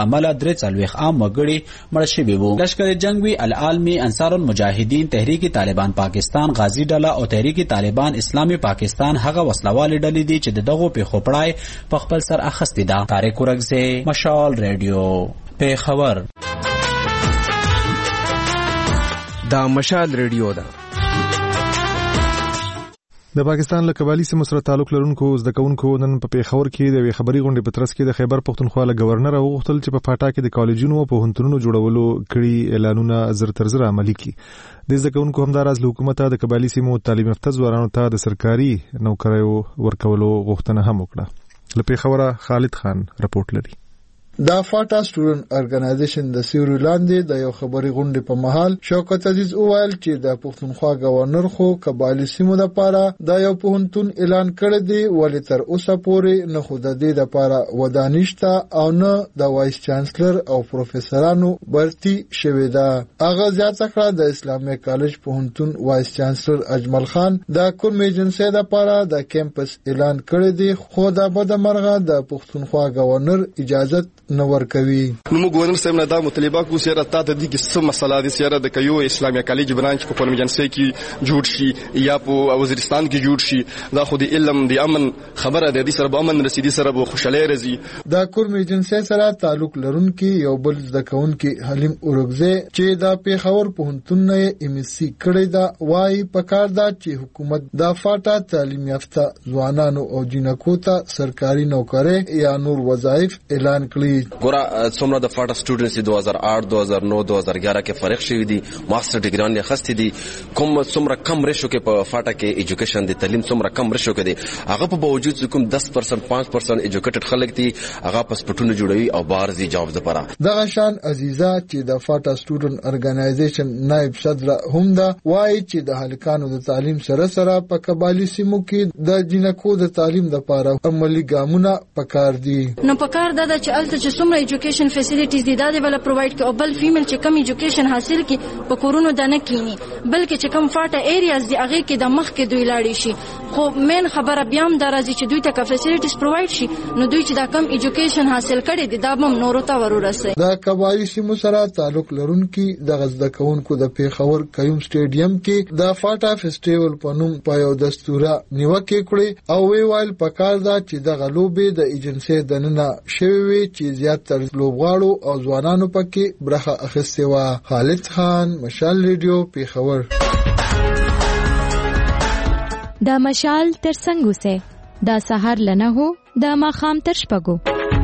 امله درې څلوېښت عام وګړي مړه شوي وو. لشکر جنگوي العالمي، انصار المجاهدین، تحریک طالبان پاکستان، غازی ډله او تحریک طالبان اسلامي پاکستان هغه وسلوالې ډلې دي چې د دغو پیښو پړای په خپل سر اخیستې ده. طارق ورکزی، مشال ریډیو، پیښور. دا مشال ریډیو ده. د پاکستان له قبایلی سیمو سره تعلق لرونکو زده کوونکو نن په پیښور کې د یوې خبري غونډې په ترڅ کې د خیبر پښتونخوا له گورنر وغوښتل چې په پاټا کې د کالجونو او پوهنتونونو جوړولو کړي اعلانونه زر تر زر عملي کړي. د زده کوونکو همداراز له حکومت د قبایلی سیمو تعلیم یافته ځوانانو ته د سرکاري نوکریو ورکولو غوښتنه هم وکړه. له پیښوره خالد خان رپورټ لري. دا فاټا سټوډنټ ارګنایزیشن د سیوري لاندې د یو خبري غونډې په مهال شوکت عزیز وویل چې د پښتونخوا گورنر خو قبایلی سیمو لپاره دا یو پوهنتون اعلان کړی دی، ولې تر اوسه پورې نه خو د دې لپاره ودانشته او نه د وایس چانسلر او پروفیسورانو برتي شوې ده. هغه زیاته کړه د اسلامي کالج پوهنتون وایس چانسلر اجمل خان د کوم ایجنسي لپاره د کیمپس اعلان کړی دی، خو دا بده مرغه د پښتونخوا گورنر اجازه نو ورکوي. نو موږ ګورنر صاحب نه دا مطالبه کوو چې را ته د دې کې څه مسله دي چې د کيو اسلامي کالج برانچ په کوم ایجنسي کې جوړ شي یا په وزیرستان کې جوړ شي، دا خو د علم د امن خبره ده، د سره به امن رسیدي سره به خوشاله راځي. دا کوم ایجنسي سره تعلق لرونکي یو بل ځکهونکي حلیم اورګزی چې دا پیښور پوهنتون نه ایم اس سی کړی دا وايي پکار دا چې حکومت دا فاټا تعلیم یافته ځوانانو او جنکو ته سرکاري نوکری یا نور وظایف اعلان کړي. ګوره څومره د فاټا سټوډنټس دو هزار آٹھ دو هزار نو دو هزار گیارہ کې فارغ شوي دي، ماستر ډیګریان یې اخیستي دي، کوم څومره کم ریشو کې په فاټا کې ایجوکیشن د تعلیم څومره کم ریشو کې دي، هغه په باوجود چې کوم دس پرسنټ پانچ پرسنټ ایجوکیټډ خلک دي هغه پاسپورټونه جوړوي او بهر ځي جابز لپاره. دغه شان عزیزه چې د فاټا سټوډنټ ارګنایزیشن نائب صدر هم ده وایي چې د هلکانو د تعلیم سره سره په قبایلی سیمو کې د جنکو د تعلیم لپاره عملی ګامونه پکار دي. نو پکار دا چې الته چې څومره ایجوکیشن فیسیلیټیز دي دا دی ولا پرووایډ کوي، او بل فیمیل چې کم ایجوکیشن حاصل کی په کورونو د نه کینی، بلکې چې کم فاټا ایریاز دی هغه کې د مخ کې دوی لاړی شي. خو مین خبره بیا هم درازي چې دوی ته فیسیلیټیز پرووایډ شي، نو دوی چې دا کم ایجوکیشن حاصل کړي دي دا هم نورو ته ورورسي. دا قبایلی سیمو سره تعلق لرونکي د غزد کوونکو د پیښور کيوم سټیډیم کې د فاټا فیسټیوال په نوم په یو دستوره نیوکه کړې او وی ویل پکار دا چې د غلوبې د ایجنسي دننه شوی چې زیات تر لوبغاړو او ځوانانو پکې برخه اخیستې و. خالد خان، مشال ریډیو، پیښور. دا مشال تر څنګه سه دا سحر لنه هو دا ماخام تر شپګو.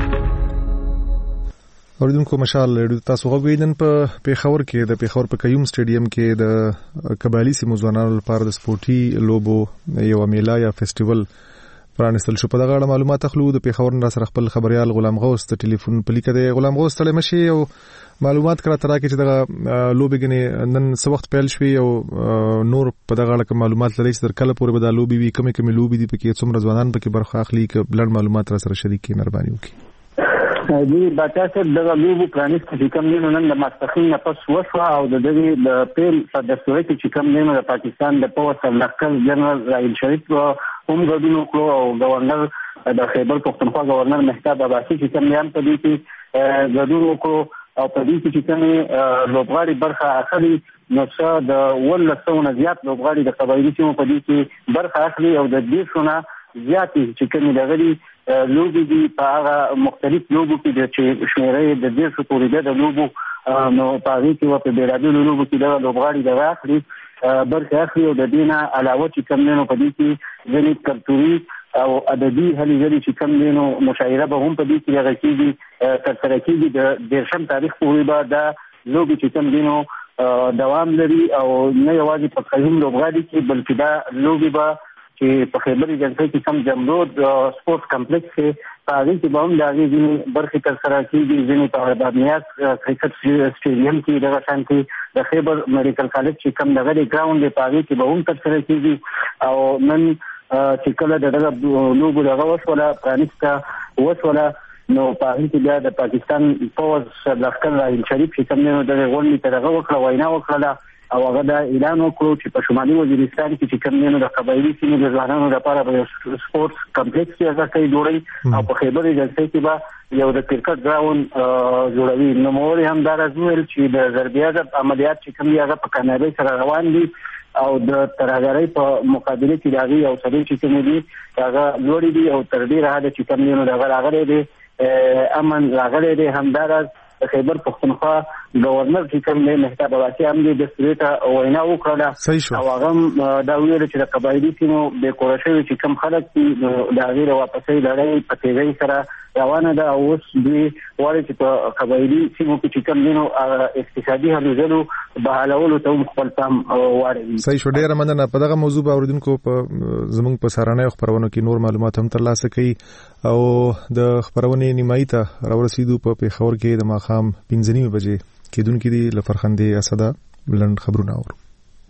اوریدونکو مشال ریډیو تاسو غوښیدن په پیښور کې د پیښور په کيوم سټیډیم کې د قبایلی سیمو ځوانانو لپاره د سپورتي لوبو یو میله یا فیسټیوال پرانستل شو. په دغه اړه معلومات اخلو د پیښور نه سره خپل خبريال غلام غوث ته ټلیفون په لیکه دی. غلام غوث تل مشي او معلومات کړه ترا کې چې دغه لوبي غني نن څه وخت پیل شوی او نور په دغه اړه معلومات لري چې تر کله پورې به د لوبي وي کمی کمی لوبي دي پکې څومره ځوانان پکې برخه اخلي ک بلند معلومات را سره شریک کی مهرباني وکړي. دی باچا صاحب دغه لوبو پرانیست چې کوم دینو نن د ماسپخین نه پس وشوه او د دغه د پیل په دستوري کې کوم دینو د پاکستان د پوه سرلښکر جنرال راحیل شریف هم ګډون وکړو او گورنر د خیبر پښتونخوا گورنر مهتاب عباسي چې کوم یان په دې کې ګډون وکړو او په دې کې چې لوبغاړي برخه اخلي نو څه د ولسونه زیات لوبغاړي د قبایلی سیمو په دې کې برخه اخلي او د دې څونه زیات چې کوم دغه لوبي دي په هغه مختلف لوبو کې چې شمیرې د دې څو پورې د لوبو نو په دې کې په بیرادو لوبو کې د لوبغاړي د اخلي برخه اخلي او د دینه علاوه چې کوم نو په دې کې ځینې کلتوري او ادبي هلي ځلې چې کوم نو مشاعره به هم په دې کې راغلي تر تر کېږي د دیرشم تاریخ پورې به د لوبي چې کوم نو دوام لري او نه یوازې په قیوم لوبغاړي کې بلکې دا لوبي به چې په خیبر ایجنسي کې کوم جمرود سپورت کمپلیکس کې پاره کې به هم د هغې برخې تر سره کېږي. ځینې په بابنیاس کرکټ سټیډیم کې دغه شان کې د خیبر میډیکل کالج چې کوم دغه ګراوند دی پاره کې به هم تر سره کېږي او نن چې کله دغه لوبو دغه وشوله پرانیسته وشوله نو په هغې کې بیا د پاکستان پوځ سرلښکر راحیل شریف چې کوم دی نو دغه غونډې ته دغه وکړه وینا وکړله او هغه دا اعلان وکړو چې په شمالي وزیرستان کې چې کوم نه د قبایلی سیمې د ځوانانو لپاره به سپورتس کمپلیکس کې هغه کوي جوړي او په خیبر ایجنسۍ کې به یو د کرکټ ګراوند جوړوي. نو موري هم دا راځول چې د ضربیات عملیات چې کوم هغه په کامیابی سره روان دي او د ترهګرۍ په مقابله کې راغلي او سړي چې کوم دي هغه لوړ دي او تر دې راځي چې کوم نه دا راغلي دي امن راغلي دي. همدارس خیبر پختونخوا گورنر چې کوم نه مهتاب واسي هم د سټریټ وینا وکړه او هغه دا ویل چې د قبایلی سیمو د کورشوي چې کوم خلک د غیر واپسې لړۍ په تیزی سره روانه ده او اوس دوی وایي چې په قبایلی سیمو کې چې کوم نو اقتصادي هلوځلو بحالولو ته خپل پام وایي. صحیح شو. ډیره مننه. په دغه موضوع به اوریدونکو په زموږ په سارانه خبرونو کې نور معلومات هم ترلاسه کړي او د خبرونې نیمایي ته راورسېدو په پیښور کې د ماښام پنځه نیمې بجې کېدونکې دي. لفرخندې اسده لنډ خبرونه اورو.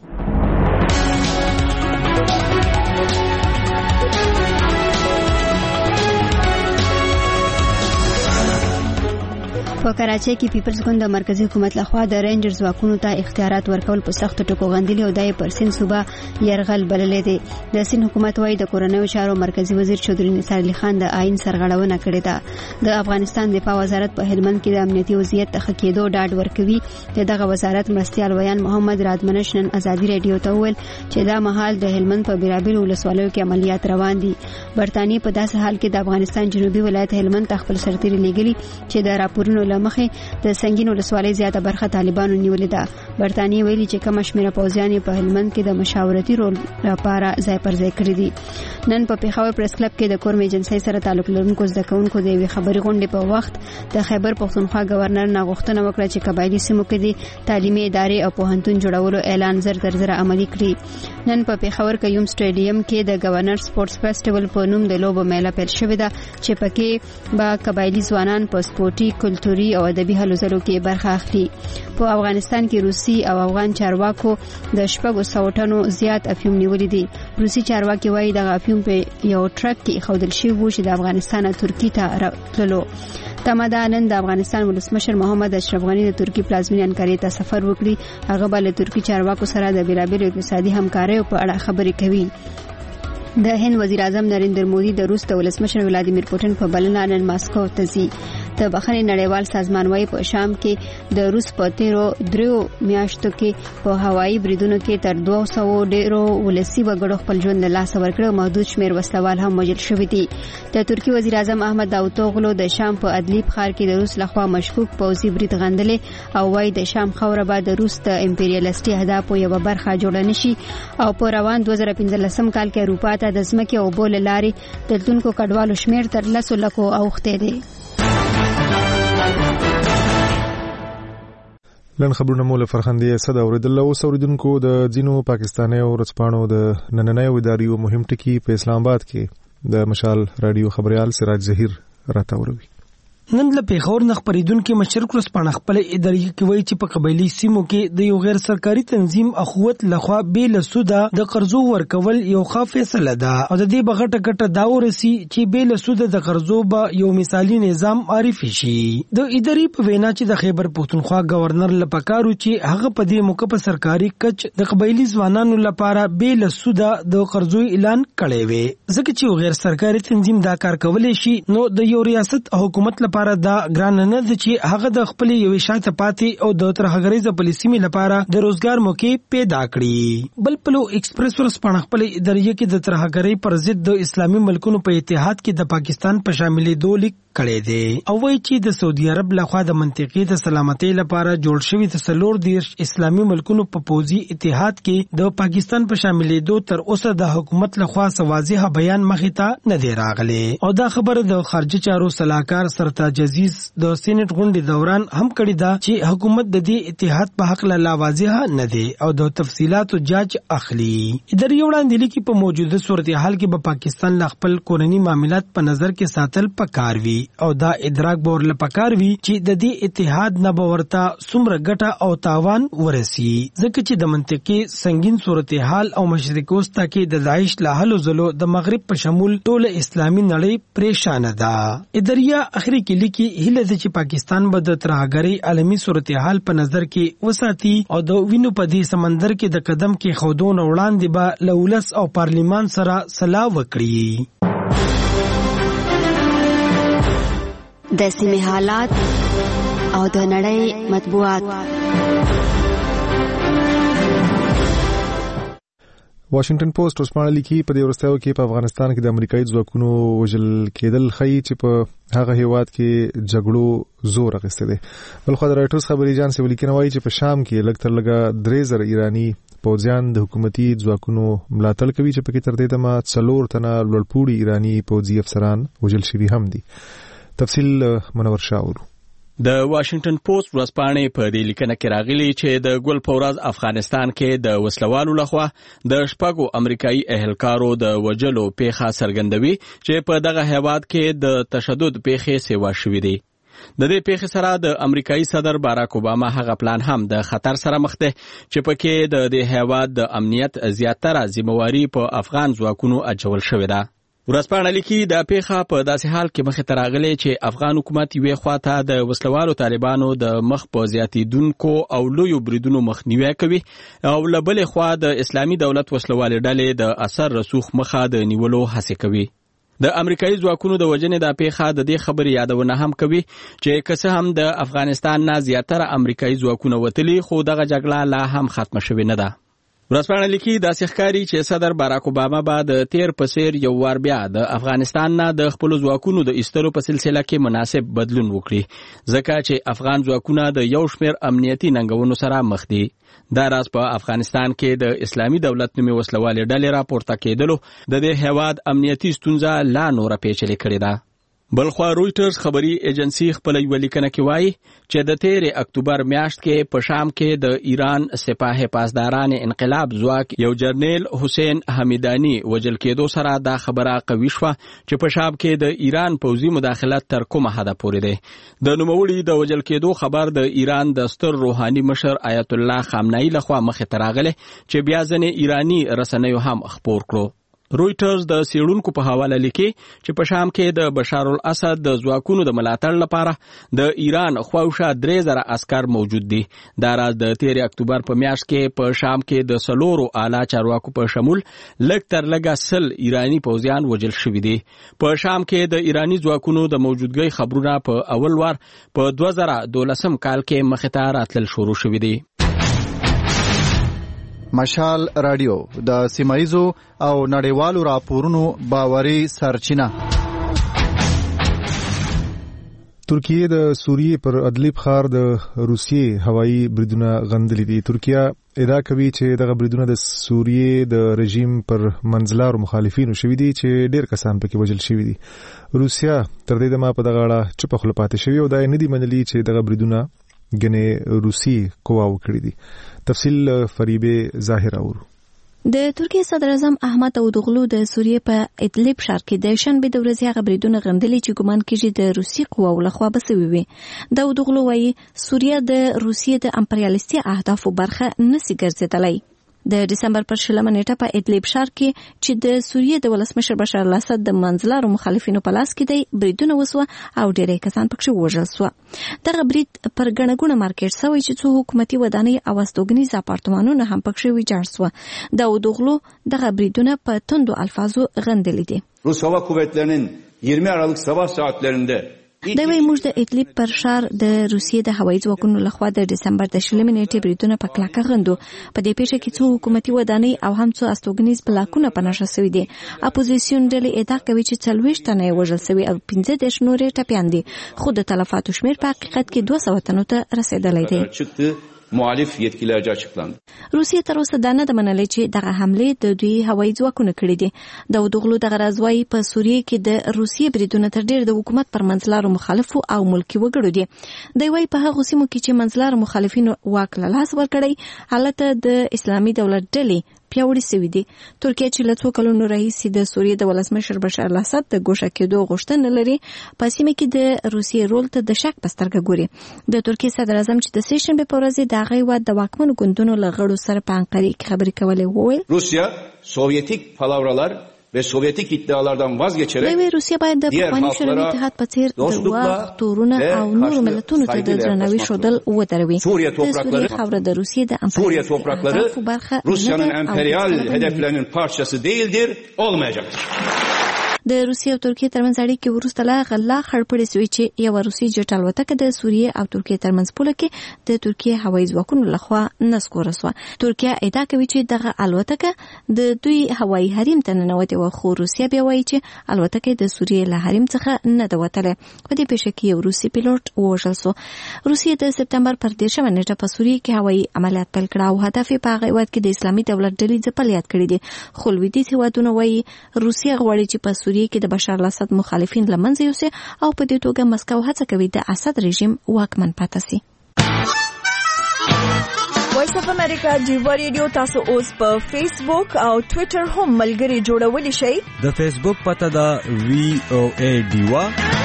په کراچۍ کې پیپلز ګوند د مرکزی حکومت لخوا د رینجرز واکونو ته اختیارات ورکول په سخت ټکو غندلي او دای پر سین صوبه يرغل بللې دي. د سین حکومت وايي د کورونیو چارو مرکزی وزیر چودري نثار علي خان د آئین سرغړونه کړې ده. د افغانستان دفاع وزارت په هلمند کې د امنیتي وضعیت ته خکېدو ډاډ ورکوي. دغه وزارت مرستيال ویان محمد رادمنش نن ازادي رادیو ته وویل چې دا مهال د هلمند په بیرابل ولسوالیو کې عملیات روان دي. برتانیې په داسې حال کې د افغانستان جنوبي ولایت هلمند ته خپل سرتیري لېږلي چې د راپورونو لمخې د سنگین ولسوالۍ زیاته برخه طالبانو نیولې ده. برتانیې ویلي چې کم شمېره پوځیان په هلمند کې د مشاورتي رول لپاره ځای پر ځای کړی دي. نن په پیښور پریس کلب کې د کورم ایجنسۍ سره تعلق لرونکو زده کوونکو د یوې خبري غونډې په وخت د خیبر پښتونخوا گورنر نه غوښتنه وکړه چې قبایلی سیمو کې د تعلیمي ادارې او پوهنتون جوړولو اعلان زر تر زر عملي کړي. نن په پیښور کې یوم سټیډیم کې د گورنر سپورتس فیسټیوال په نوم د لوبو میله پیل شوې ده چې پکې به قبایلی ځوانان په سپورتي کلتوري او ادبي هلوځلو کې برخه اخلي. په افغانستان کې روسي او افغان چارواکو د شپږو سوو ټنو زیات افیوم نیولې دي. روسي چارواکي وایي د افیوم په یو ټرک کې خودل شوی و چې د افغانستان ترکی ته راتللو. تمدا نن د افغانستان ولسمشر محمد اشرف غنی د ترکی پلازمینې انکارې ته سفر وکړي. هغه بل ترکی چارواکو سره د بیلابیلو اقتصادي همکارۍ په اړه خبرې کوي. د هند وزیر اعظم نریندر مودي د روس د ولسمشر ولادیمیر پوتین په بلنه نن ماسکو ته ځي. د بخښنې نړیوال سازمان وايي په شام کې د روس په تیرو دریو میاشتو کې په هوایي بریدونو کې تر دوه سوو ډیرو ولسی وګړو خپل ژوند له لاسه ورکړ. محدود شمیر وسلوال هم وژل شوي دي. د ترکی وزیر اعظم احمد داوطوغلو د شام په ادلیب ښار کې د روس لخوا مشکوک پوځي برید غندلې او وايي د شام خاوره به د روس د امپریالیستي اهدافو یوه برخه جوړه نشي او په روان دوه زره پنځلسم کال کې اروپا ته د ځمکې او اوبو له لارې د تلونکو کډوالو شمیر تر لسو لکو اوښتی دی. لن خبرونه مول فرخندې صدا اوریدل او اوریدونکو د ځینو پاکستاني او ورځپاڼو د نننیو ادارو مهم ټکی په اسلام آباد کې د مشال رادیو خبريال سراج ظهیر راته وروي. نن له پیښور نه خبرېدونکو مشرق ورځپاڼه خپل ادارې کې وایي چې په قبایلی سیمو کې د یو غیر سرکاري تنظیم اخوت لخوا بیل سودا د قرضو ورکول یو ښه فیصله ده او د دې بغټه ګټه دا ورسي چې بیل سودا د قرضو به یو مثالی نظام معرفي شي. د ادارې په وینا چې د خیبر پښتونخوا گورنر لپاره چې هغه په دې موقع په سرکاري کچ د قبایلی ځوانانو لپاره بیل سودا د قرضو اعلان کړی وي. ځکه چې غیر سرکاري تنظیم دا کار کولای شي نو د یو ریاست حکومت لپاره دا ګران نه ده چې هغه د خپل یو شاته پاتې او د ترهګریزه پالیسي لپاره د روزګار موقع پیدا کړي. بل پلو ایکسپریس ورځپاڼه خپل ادارې کې د ترهګری پر ضد د اسلامي ملکونو په اتحاد کې د پاکستان په شاملېدو لیک کړی دی او وایي چې د سعودي عرب لخوا د منطقې د سلامتۍ لپاره جوړ شوی د څلور دیرش اسلامي ملکونو په پوځي اتحاد کې د پاکستان په شاملېدو تر اوسه د حکومت لخوا واضح بیان مخې ته نه دی راغلی او دا خبره د خارجه چارو صلاحکار سرتاج عزیز د سېنات غونډې دوران هم کړی دا چې حکومت د دې اتحاد په حق لا واضح نه دی او د تفصيلاتو جاج اخلي. اداري وړاندې لیکي په موجوده صورتحال کې به پاکستان لا خپل کورنی معاملات په نظر کې ساتل پکار وي او دا ادراک به ورله پکار وي چې د دې اتحاد نه به ورته څومره ګټه او تاوان ورسي ځکه چې د منطقې سنگین صورتحال او مشرق وسطا کې د داعش له حلو زلو د مغرب په شمول ټول اسلامي نړۍ پریشان ده. اداريه اخري کې لیکي هیله ده چې پاکستان به د ترهګرۍ عالمي صورتحال په نظر کې وساتي او د وینو په دې سمندر کې د قدم کې خودونه وړاندې به له ولس او پارلیمان سره سلا وکړي. د سیمې حالات او د نړۍ مطبوعات. واشنگټن پوسټ اوسمانه لیکي په دې ورستیو کې په افغانستان کې د امریکایي ځواکونو وژل کېدل ښیي چې په هغه هیواد کې جګړو زور اخیستی دی. بلخو د رایټرز خبري ایجنسی ولیکنه وایي چې په شام کې لږ تر لږه درې زره ایراني پوځیان د حکومتي ځواکونو ملاتړ کوي چې پکې تر دې دمه څلور تنه لوړپوړي ایراني پوځي افسران وژل شوي هم دي. تفصیل منور شاورو. د واشنگټن پوسټ ورځپاڼې په دې لیکنه کې راغلي چې د ګل په ورځ افغانستان کې د وسلوالو لخوا د شپږو امریکایي اهلکارو د وژلو پیښه څرګندوي چې په دغه هیواد کې د تشدد پیښې سیوا شوې دي. د دې پیښې سره د امریکایي صدر باراک اوباما هغه پلان هم د خطر سره مخ دی چې پکې د دې هیواد د امنیت زیاتره ذمہواری په افغان ځواکونو اچول شوې ده. ورځپاڼه لیکي دا پیښه په داسې حال کې مخې ته راغلې چې افغان حکومت یوې خواته د وسلوالو طالبانو د مخ په زیاتېدونکو او لویو بریدونو مخنیوی کوي او له بلې خوا د اسلامي دولت وسلوالې ډلې د اثر رسوخ مخه د نیولو هڅې کوي. د امریکایي ځواکونو د وژنې دا پیښه د دې خبرې یادونه هم کوي چې که څه هم د افغانستان نه زیاتره امریکایي ځواکونه وتلي خو دغه جګړه لا هم ختمه شوې نه ده. ورځپاڼه لیکي داسې ښکاري چې صدر باراک اوباما به د تیر په څیر یو وار بیا د افغانستان نه د خپلو ځواکونو د ایستلو په سلسله کې مناسب بدلون وکړي ځکه چې افغان ځواکونه د یو شمېر امنیتي ننګونو سره مخ دي. دا راز په افغانستان کې د اسلامي دولت نومي وسلوالې ډلې راپورته کېدلو د دې هیواد امنیتي ستونزه لا نوره پیچلې کړې ده. بلخوا رویټرز خبري ایجنسی خپل یو لیکنه کې وایي چې د تیر اکتوبر میاشت کې په شام کې د ایران سپاه پاسداران انقلاب ځواک یو جنرال حسین حمیدانی وژل کېدو سره دا خبره قوي شوه چې په شام کې د ایران پوځي مداخلت تر کومه حده پورې دی. د نوموړي د وژل کېدو خبر د ایران د ستر روحاني مشر آیت الله خامنه‌ای لخوا مخې ته راغلی چې بیا ځینې ایراني رسنیو هم خپور کړو. رویټرز د سیړونکو په حواله لیکي چې په شام کې د بشار الاسد د ځواکونو د ملاتړ لپاره د ایران خواوشا درې زره عسكر موجود دي. دا راز د تیر اکتوبر په میاشت کې په شام کې د سلورو اعلی چارواکو په شمول لږ تر لږه سل ایراني پوځیان وژل شوي دي. په شام کې د ایراني ځواکونو د موجودګۍ خبرونه په اول وار په دوه زره دولسم کال کې مخې ته راتلل شروع شوي دي. مشال رادیو د سیمایزو او نړیوالو راپورونو باوري سرچینه. ترکیه د سوریې پر ادلب ښار د روسیې هوایي بریدونه غندلي دي. ترکیه ادعا کوي چې دغه بریدونه د سوریې د رژیم پر منځلارو مخالفینو شوي دي چې ډېر کسان پکې وژل شوي دي. روسیا تر دې دمه په دغه اړه چوپه خوله پاتې شوې او دا یې نه دي منلي چې دغه بریدونه ګنې روسي قواو کړي دي. تفصیل فریبه ظاهر اورو. د ترکیه صدر اعظم احمد داوودوغلو د سوریې په ادلب ښار کې د شنبې د ورځې هغه بریدونه غندلي چې ګمان کېږي د روسي قواو لخوا به سوي وي. داوودوغلو وایي سوریه د روسیې د امپریالیستي اهدافو برخه نسي ګرځېدلی. د دسمبر پر شلمه نیټه په ادلب ښار کې چې د سوریې د ولسمشر بشار الاسد د منځلارو مخالفینو په لاس کې دی بریدونه وسوه او ډېری کسان پکې وژل سوه. دغه برید پر ګڼه ګوڼه مارکېټ سوی چې څو حکومتي ودانۍ او استوګنیز اپارتمانونه هم پکې ویجاړ سوه. داوودوغلو دغه بریدونه په توندو الفاظو غندلي دي. Rus Hava Kuvvetleri'nin yirmi Aralık sabah saatlerinde د وی موږ د ادلب پر ښار د روسیې د هوایي ځواکونو لخوا د دسمبر د شلمې نیټې بریدونه په کلکه غندو. په دې پیښه کې څو حکومتي ودانۍ او هم څو استوګنیز بلاکونه په نښه سوي دي. اپوزیسیون ډلې ادعا کوي چې څلوېښت تنه یې وژل سوي او پنځه دېرش نورې ټپیان دي، خو د تلفاتو شمېر په حقیقت کې دوه سوه تنو ته رسېدلی دی. muhalif yetkililerce açıklandı. روسیه تر اوسه دا نه ده منلې چې دغه حملې د دوی هوایي ځواکونه کړې دي. داوودوغلو دغه راز وایي په سوریې کې د روسیې بریدونه تر ډېر د حکومت پر منځلارو مخالفو او ملکي وګړو دي. دی وایي په هغو سیمو کې چې منځلارو مخالفینو واک له لاسه ورکړی هلته د اسلامي دولت ډلې پیاوړي سوي دي. ترکیه چې له څو کلونو راهیسې د سوریې د ولسمشر بشار الاسد د ګوښه کېدو غوښتنه لري په سیمه کې د روسیې رول ته د شک په سترګه ګوري. د ترکیې صدر اعظم چې د سې شنبې په ورځ د هغه هېواد د واکمنو ګوندونو له غړو سره په انقرې کې خبرې کولې وویل Rusya Sovyetik palavralar ve Sovyetik iddialardan vazgeçerek دوی روسیه باید د پخواني شوروي اتحاد په څیر د وخت تورونه او نورو ملتونو ته د درناوي ښودل ودروي. د سوریې خاوره د روسیې د امپریالیزم برخه Rusya'nın emperyal hedeflerinin parçası değildir, olmayacaktır. د روسیې او ترکیې ترمنځ اړیکې وروسته لا غلا خړپړې شوې چې یوه روسي جټ الوتکه د سوریې او ترکیې ترمنځ پوله کې د ترکیې هوایي ځواکونو لخوا نسکوره شوه. ترکیه ادعا کوي چې دغه الوتکه د دوی هوایي حریم ته ننوتې وه، خو روسیه بیا وایي چې الوتکه د سوریې له حریم څخه نه ده وتلې. په دې پیښه کې یو روسي پیلوټ ووژل شو. روسیې د سپتمبر پر دېرشمه نیټه په سوریې کې هوایي عملیات پیل کړه او هدف یې په هغه هېواد کې د اسلامي دولت ډلې ځپل یاد کړي دي. خو لویدیځ هېوادونه وایي روسیه غواړي چې په سوریې کې د بشار الاسد مخالفین له منځه یوسي او په دې توګه مسکو هڅه کوي د اسد رژیم واکمن پاتې شي. وایس اف امریکا ډیوا ریډیو تاسو اوس په فیسبوک او ټوئیټر هم ملګري جوړولی شئ. د فیسبوک پته ده وی او ای ډیوا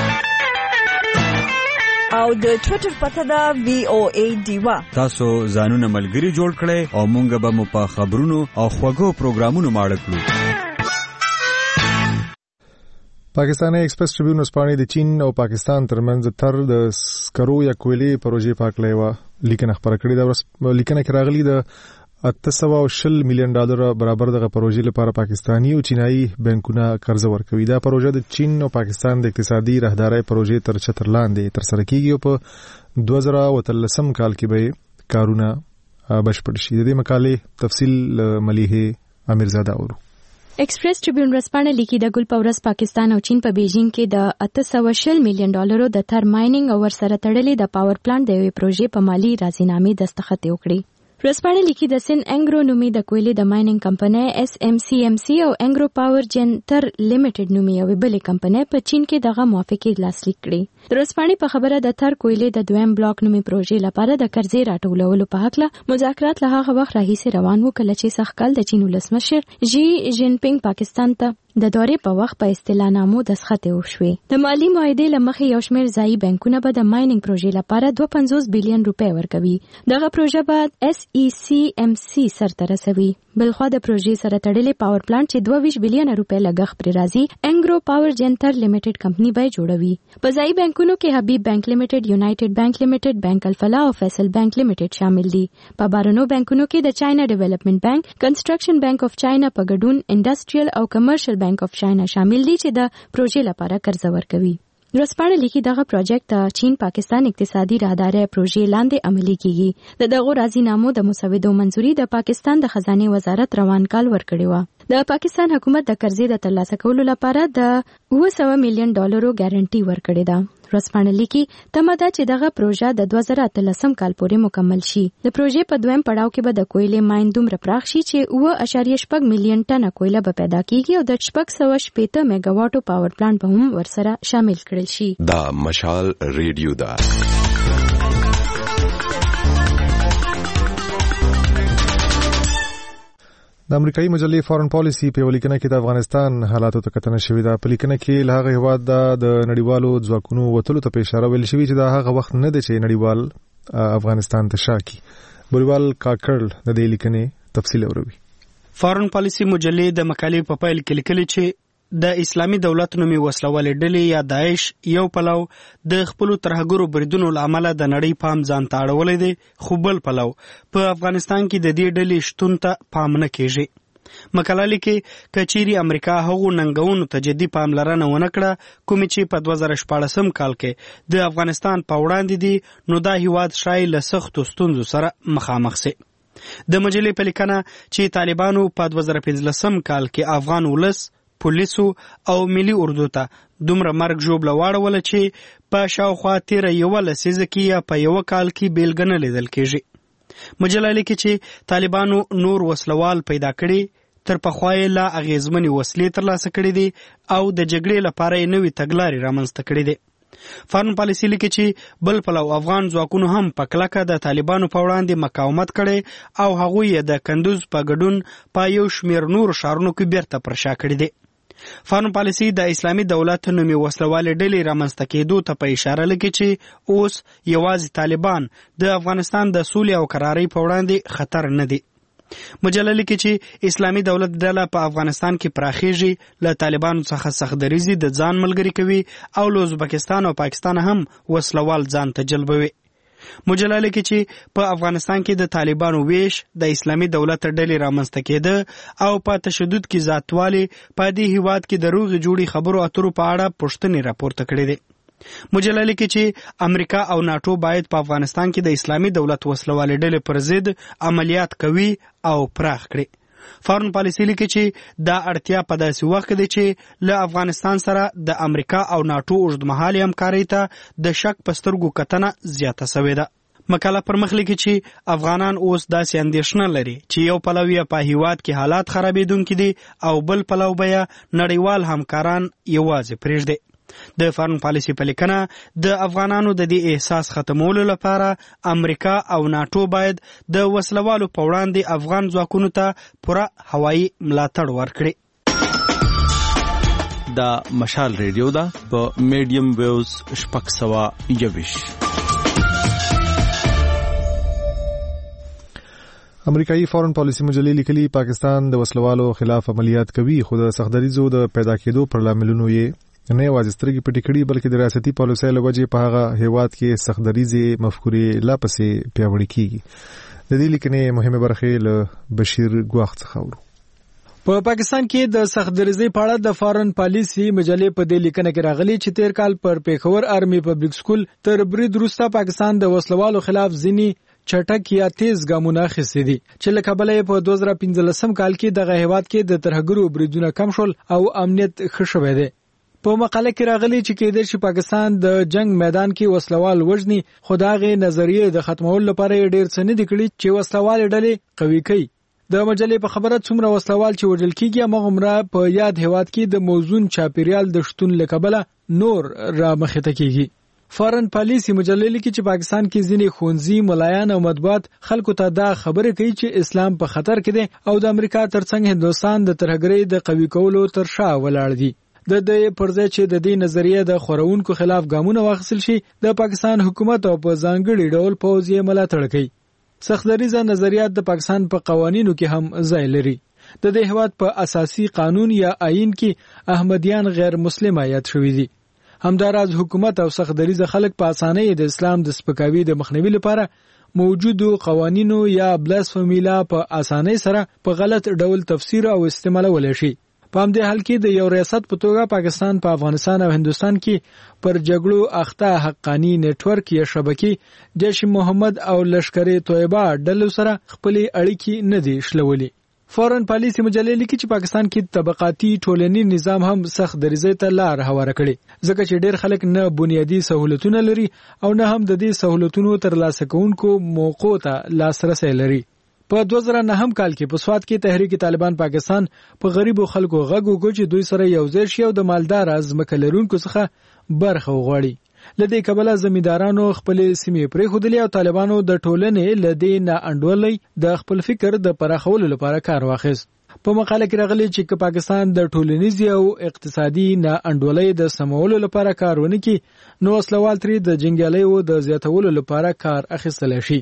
او د ټوئیټر پته ده وی او ای ډیوا. تاسو ځانونه ملګري جوړ کړئ او مونږ به مو په خبرونو او خوږو پروګرامونو ماړه کړو. پاکستاني ایکسپریس ټریبیون وسپانې د چین او پاکستان ترمنځ تر د سکرو یا کویلې پروژې پاکلې و لیکنه خبره کړې ده. لیکنه کې راغلي د اته سوه او شل میلیون ډالر برابر دغه پروژې لپاره پاکستاني او چینایي بانکونه قرض ورکوي. دا پروژه د چین او پاکستان د اقتصادي راهدارۍ پروژې تر چتر لاندې ترسره کیږي او په دوه زره اتلسم کال کې به کارونه بشپړ شي. د دې مقالې تفصیل ملیحه امیرزاده اورو. ایکسپریس ټریبیون ورځپاڼه لیکي د ګل په ورځ پاکستان او چین په بیجینګ کې د اته سوه شل میلیون ډالرو د تر مایننګ او ورسره تړلې د پاور پلانټ د یوې پروژې په مالي راضینامې دستخط وکړي. ورځپاڼه لیکي د سن انګرو نومي د کویلې د مایننګ کمپنۍ اس ام سی ام سی او انګرو پاور جن تر لیمیټډ نومي یوې بلې کمپنۍ په چین کې دغه موافقې لاسلیک کړې. د ورځپاڼې په خبره د تر کویلې د دویم بلاک نومي پروژې لپاره د قرضې راټولولو په هکله مذاکرات له هغه وخت راهیسې روان وو کله چې سږکال د چین ولسمشر جی جین پینګ پاکستان ته د دورې په وخت په اصطلاحنامو دستخط وشوې. د مالی معاهدې له مخې یو شمېر ځایي بانکونه به د مایننګ پروژې لپاره دوه پنځوس بیلیون روپۍ ورکوي. دغه پروژه به اس ای سی ام سی سرته رسوي. بلخوا د پروژې سره تړلې پاور پلانټ چې دوه ویشت بیلیون روپۍ لګښت پرې راځي انګرو پاور جنتر لیمیټډ کمپنی به جوړوي. په ځایي بانکونو کې حبیب بانک لیمیټډ، یونایټډ بانک لیمیټډ، بانک الفلاح او فیصل بانک لیمیټډ شامل دي. په بارنو بانکونو کې د چاینا ډیولپمنٹ بانک، کنسټرکشن بانک اف چاینا په ګډون انډستریل او کمرشل بانک اف چاینا شامل دي چې د پروژې لپاره قرض ورکوي. ورځپاڼه لیکي دغه پروژیکټ د چین پاکستان اقتصادي راهدارۍ پروژې لاندې عملي کیږي. د دغو راضینامو د مسودو منځوري د پاکستان د خزانه وزارت روان کال ورکړی و. د پاکستان حکومت د قرضې د ترلاسه کولو لپاره د اوه سوه میلیون ډالرو ګارانټي ورکړې ده. ورځپاڼه لیکي تمه ده چې دغه پروژه د دوه زره اتلسم کال پورې مکمل شي. د پروژې په دویم پړاو کې به د کویلې ماین دومره پراخ شي چې اوه اعشاریه شپږ میلیون ټنه کویله به پیدا کیږي او د شپږ سوه شپېته میگا واټو پاور پلانټ به هم ورسره شامل کړل شي. دا مشال ریډیو ده. د امریکایي مجلې فارن پالیسی په لیکنه کې د افغانستان حالاتو ته کتنه شوې ده. په لیکنه کې له هغه هېواد د نړیوالو ځواکونو وتلو ته په اشاره ویل شوې چې دا هغه وخت نه دی چې نړیوال افغانستان ته شا کړي. بوریوال کاکړ د دې لیکنې تفصیل اوروي. فارن پالیسی مجلې د مقالې په پیل کې لیکلي چې د اسلامي دولت نومي وسلوالې ډلې یا داعش یو پلو د خپل ترهګرو بریدونو لامل د نړۍ پام ځان ته اړولې دي، خو بل پلو په افغانستان کې د دې ډلې شتون ته پام نه کیږي. مقاله لیکي کچيري امریکا هغو ننګونو ته جدي پاملرنه ونه کړه کومې چې په دوه زره شپاړسم کال کې د افغانستان په وړاندې دي، نو دا هیواد شای له سختو ستونزو سره مخامخ سي. د مجلې په لیکنه چې طالبانو په دوه زره پنځلسم کال کې افغان ولس، پولیسو او ملي اردو ته دومره مرګ ژوبله واړوله چې په شاوخوا تیره یوه لسیزه کې یا په یوه کال کې بیلګه نه لیدل کېږي. مجله لیکي چې طالبانو نور وسلوال پیدا کړي، تر پخوا یې لا اغېزمنې وسلې ترلاسه کړي دي او د جګړې لپاره یې نوې تګلارې رامنځته کړي دي. فارن پالیسي لیکي چې بل پلو افغان ځواکونو هم په کلکه د طالبانو په وړاندې مقاومت کړي او هغوی یې د کندوز په ګډون په یو شمېر نورو ښارونو کې بیرته پر شا کړي دي. فارن پالیسي د اسلامي دولت نومي وسلوالې ډلې رامنځته کېدو ته په اشاره لګي چې اوس یوازې طالبان د افغانستان د سولې او قرارۍ په وړاندې خطر نه دي. مجله لیکي چې اسلامي دولت ډله په افغانستان کې پراخیږي، له طالبانو څخه سختدریزي د ځان ملګری کوي او له ازبکستان او پاکستان هم وسلوال ځان ته جلبوي. مجله لیکي چې په افغانستان کې د طالبانو ویش د اسلامي دولت ډلې رامنځته کېده او په تشدد کې زیاتوالی په دې هیواد کې د روغې جوړې خبرو اترو په اړه پوښتنې راپورته کړې دي. مجله لیکي چې امریکا او ناټو باید په افغانستان کې د اسلامي دولت وسلوالې ډلې پر ضد عملیات کوي او پراخ کړي. فارن پالیسي لیکي چې دا اړتیا په داسې وخت کې دی چې له افغانستان سره د امریکا او ناټو اوږدمهالې همکارۍ ته د شک په سترګو کتنه زیاته سوې ده. مقاله پر مخ لیکي چې افغانان اوس داسې اندېښنه لري چې یو پلو یې په هیواد کې حالات خرابېدونکي دي او بل پلو به یې نړیوال همکاران یوازې پرېږدي. د فارن پالیسي په لیکنه د افغانانو د دې احساس ختمولو لپاره امریکا او ناټو باید د وسلوالو په وړاندې افغان ځواکونو ته پوره هوایي ملاتړ ورکړي. دا مشال ریډیو ده په میډیم ویوز شپږ سوه یوویش. امریکایي فارن پالیسي مجلې لیکلي پاکستان د وسلوالو خلاف عملیات کوي، خو د سختدریزو د پیدا کېدو پر لاملونو یې نه یوازې سترګې پټې کړي بلکې د ریاستي پالیسۍ له وجې په هغه هیواد کې سختدریزې مفکورې لا پسې پیاوړې کیږي. د دې لیکنې مهمه برخه له بشیر ګواخ څخه اورو. په پا پاکستان کې د سختدریزۍ په اړه د فارن پالیسي مجلې په دې لیکنه کې راغلي چې تیر کال پر پیښور آرمي پبلک سکول تر برید وروسته پاکستان د وسلوالو خلاف ځینې چټک یا تیز ګامونه اخیستي دي چې له کبله په دوه زره پنځلسم کال کې دغه هیواد کې د ترهګرو بریدونه کم شول او امنیت ښه شوی دی. په مقاله کې راغلي چې کېدای شي پاکستان د جنگ میدان کې وسلوال وژني، خو د هغې نظریې د ختمولو لپاره ډېر څه نه دي کړي چې وسلوالې ډلې قوي کوي. د مجلې په خبره څومره وسلوال چې وژل کېږي هماغومره په یاد هیواد کې د موزون چاپیریال د شتون له کبله نور را مخته کېږي. فارن پالیسي مجلې لیکي چې پاکستان کې ځینې ښوونځي، ملایان او مطبوعات خلکو ته دا خبره کوي چې اسلام په خطر کې دی او د امریکا ترڅنګ هندوستان د ترهګرۍ د قوي کولو تر شا ولاړ دي. د دې پرځای چې د دې نظریې د خورونکو خلاف ګامونه واخیستل شي، د پاکستان حکومت او په ځانګړي ډول پوځ یې ملاتړ کوي. سختدریزه نظریات د پاکستان په قوانینو کې هم ځای لري. د دې هیواد په اساسي قانون یا آئین کې احمدیان غیر مسلم یاد شوي دي. همداراز حکومت او سختدریزه خلک په اسانۍ د اسلام د سپکاوي د مخنیوي لپاره موجودو قوانینو یا بلاسفمی لا په اسانۍ سره په غلط ډول تفسیر او استعمالول شي. په همدې حال کې د یو ریاست په توګه پاکستان په افغانستان او هندوستان کې پر جګړو اخته حقانی نېټ ورک یا شبکې جیش محمد او لشکر طیبه ډلو سره خپل اړیکې نه دي شلولې. فارن پالیسي مجلې لیکي چې پاکستان کې طبقاتي ټولنی نظام هم سخت دریزې ته لار هواره کړي، ځکه چې ډېر خلک نه بنیادی سہولتونه لري او نه هم د دې سہولتونو ترلاسه کوونکو موقعو ته لاسرسی لري. په دوه زره نهم کال کې په سوات کې تحریک طالبان پاکستان په غریبو خلکو غږ وکړ چې دوی سره یو ځای شي او د مالدار ځمکه لرونکو څخه برخه وغواړي. له دې کبله زمیندارانو خپل سیمې پرېښودلې او طالبانو د ټولنې له دې نه انډولۍ د خپل فکر د پراخولو لپاره کار واخیست. په مقاله کې راغلي چې پاکستان د ټولنیزي او اقتصادي نه انډولۍ د سمولو لپاره کار ونه کړي، نو وسلوال ترې د جنګیالیو د زیاتولو لپاره کار اخیستل شي.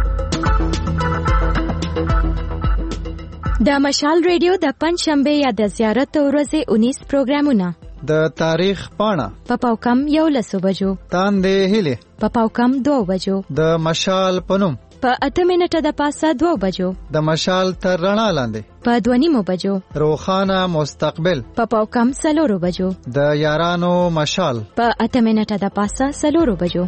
د مشال ریډیو د پنځ شنبه یا د زیارت ورځې اونیس پروګرامونه د تاریخ پاڼه په پاوکم یو لسو بجو، تاندې هیله په پاوکم دوه بجو، د مشال پنوم په اته منټه د پاسه دوه بجو، د مشال تر رڼا لاندې په دوه نیمو بجو، روخانه مستقبل په پاوکم سلورو بجو، د یارانو مشال په اته منټه د پاسه سلورو بجو.